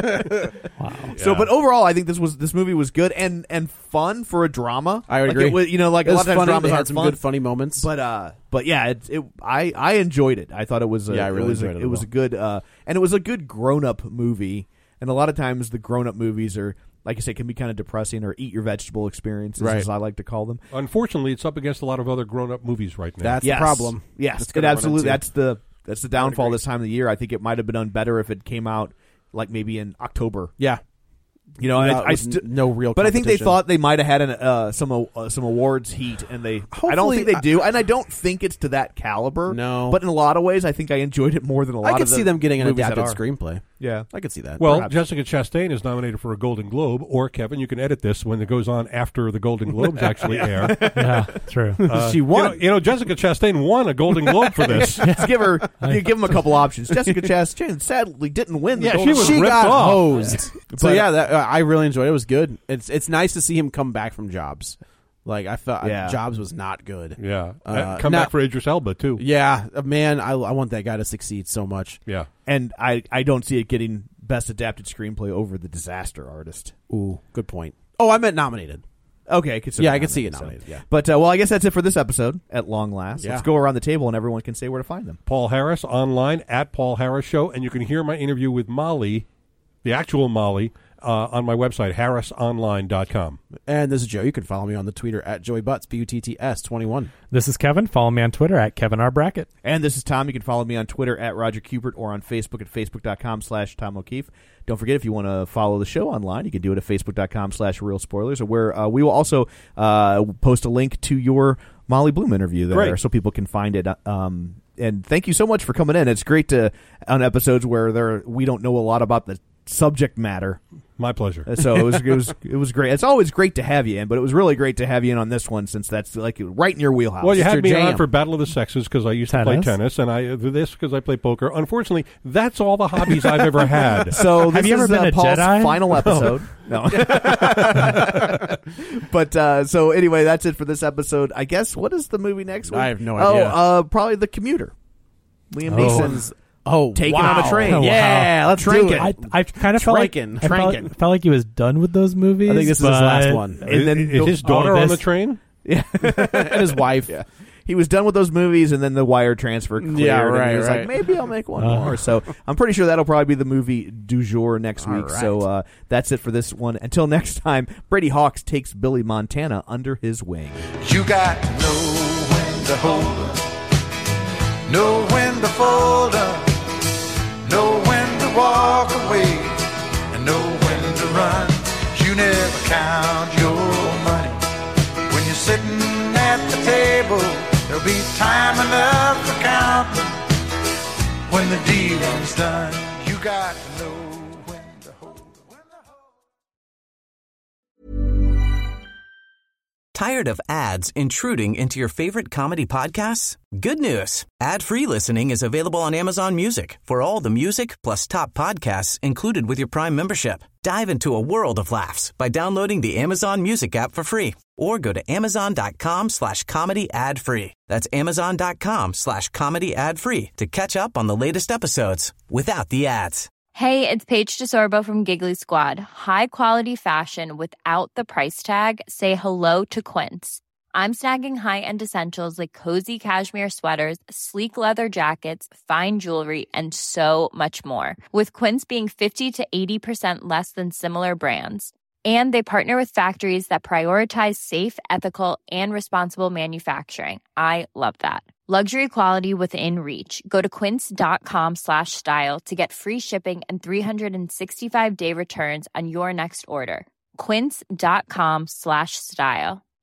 So, but overall, I think this movie was good and fun for a drama. I would like agree. It was, like It a was lot of times funny. dramas They had aren't some fun. good funny moments. But yeah, I enjoyed it. I thought it was I really enjoyed it it was a good and it was a good grown up movie. And a lot of times the grown up movies are, like I say, can be kind of depressing or eat your vegetable experiences, Right. as I like to call them. Unfortunately, it's up against a lot of other grown-up movies right now. That's Yes. the problem. Yes, That's it gonna run absolutely. into. That's the downfall this time of the year. I think it might have been done better if it came out like maybe in October. Yeah. No real. But I think they competition. thought they might have had some awards heat, and I don't Hopefully- think they do, and I don't think it's to that caliber. No. But in a lot of ways, I think I enjoyed it more than a lot. I could of the see them getting an movies that adapted are. screenplay. Yeah, I could see that. Well, Perhaps. Jessica Chastain is nominated for a Golden Globe, or Kevin, you can edit this when it goes on after the Golden Globes actually air. Yeah, true. She won. Jessica Chastain won a Golden Globe for this. Just give her, you give them a couple options. Jessica Chastain sadly didn't win. The Yeah, Golden she was Globe. ripped got off. hosed. So But- yeah, I really enjoyed it. It was good. It's nice to see him come back from Jobs. Like I thought, Yeah. Jobs was not good. Yeah. now- Come back for Idris Elba, too. Yeah, man, I want that guy to succeed so much. Yeah. And I don't see it getting best adapted screenplay over The Disaster Artist. Ooh, good point. Oh, I meant nominated. Okay, I could see Yeah, I could see it nominated, yeah. But well, I guess that's it for this episode. At long last, Yeah. let's go around the table and everyone can say where to find them. Paul Harris online at Paul Harris Show, and you can hear my interview with Molly, the actual Molly, on my website, harrisonline.com. And this is Joe. You can follow me on the Twitter at Joey Butts, BUTTS21. This is Kevin. Follow me on Twitter at Kevin R. Brackett. And this is Tom. You can follow me on Twitter at Roger Kubert or on Facebook at facebook.com/Tom O'Keefe. Don't forget, if you want to follow the show online, you can do it at facebook.com/Real Spoilers, or where we will also post a link to your Molly Bloom interview there. Great. So people can find it. And thank you so much for coming in. It's great to on episodes where we don't know a lot about the subject matter. My pleasure. So it was great. It's always great to have you in, but it was really great to have you in on this one since that's like right in your wheelhouse. Well, you It's had your me jam. on for Battle of the Sexes because I used to play tennis, and this because I play poker. Unfortunately, that's all the hobbies I've ever had. So this Have you ever is been a Paul's Jedi? final episode. No. But so anyway, that's it for this episode. I guess, what is the movie next week? I have no idea. Probably The Commuter. Liam Neeson's taking on a train. Oh, Yeah, wow. let's do it. I kind of felt like Trankin. felt like he was done with those movies. I think this is his last one. And then is his daughter on the train? Yeah. And his wife. Yeah. he was done with those movies, and then the wire transfer cleared. Yeah, and right, he was right. like, maybe I'll make one more. So I'm pretty sure that'll probably be the movie du jour next week. right. So that's it for this one. Until next time, Brady Hawks takes Billy Montana under his wing. You got to know when to hold up, know when to fold up, know when to walk away, and know when to run. You never count your money when you're sitting at the table. There'll be time enough for counting when the dealing's done. You got to know when to hold up. Tired of ads intruding into your favorite comedy podcasts? Good news. Ad-free listening is available on Amazon Music for all the music plus top podcasts included with your Prime membership. Dive into a world of laughs by downloading the Amazon Music app for free or go to amazon.com/comedy ad-free. That's amazon.com/comedy ad-free to catch up on the latest episodes without the ads. Hey, it's Paige DeSorbo from Giggly Squad. High quality fashion without the price tag. Say hello to Quince. I'm snagging high-end essentials like cozy cashmere sweaters, sleek leather jackets, fine jewelry, and so much more. With Quince being 50 to 80% less than similar brands. And they partner with factories that prioritize safe, ethical, and responsible manufacturing. I love that. Luxury quality within reach. Go to quince.com/style to get free shipping and 365-day returns on your next order. Quince.com/style.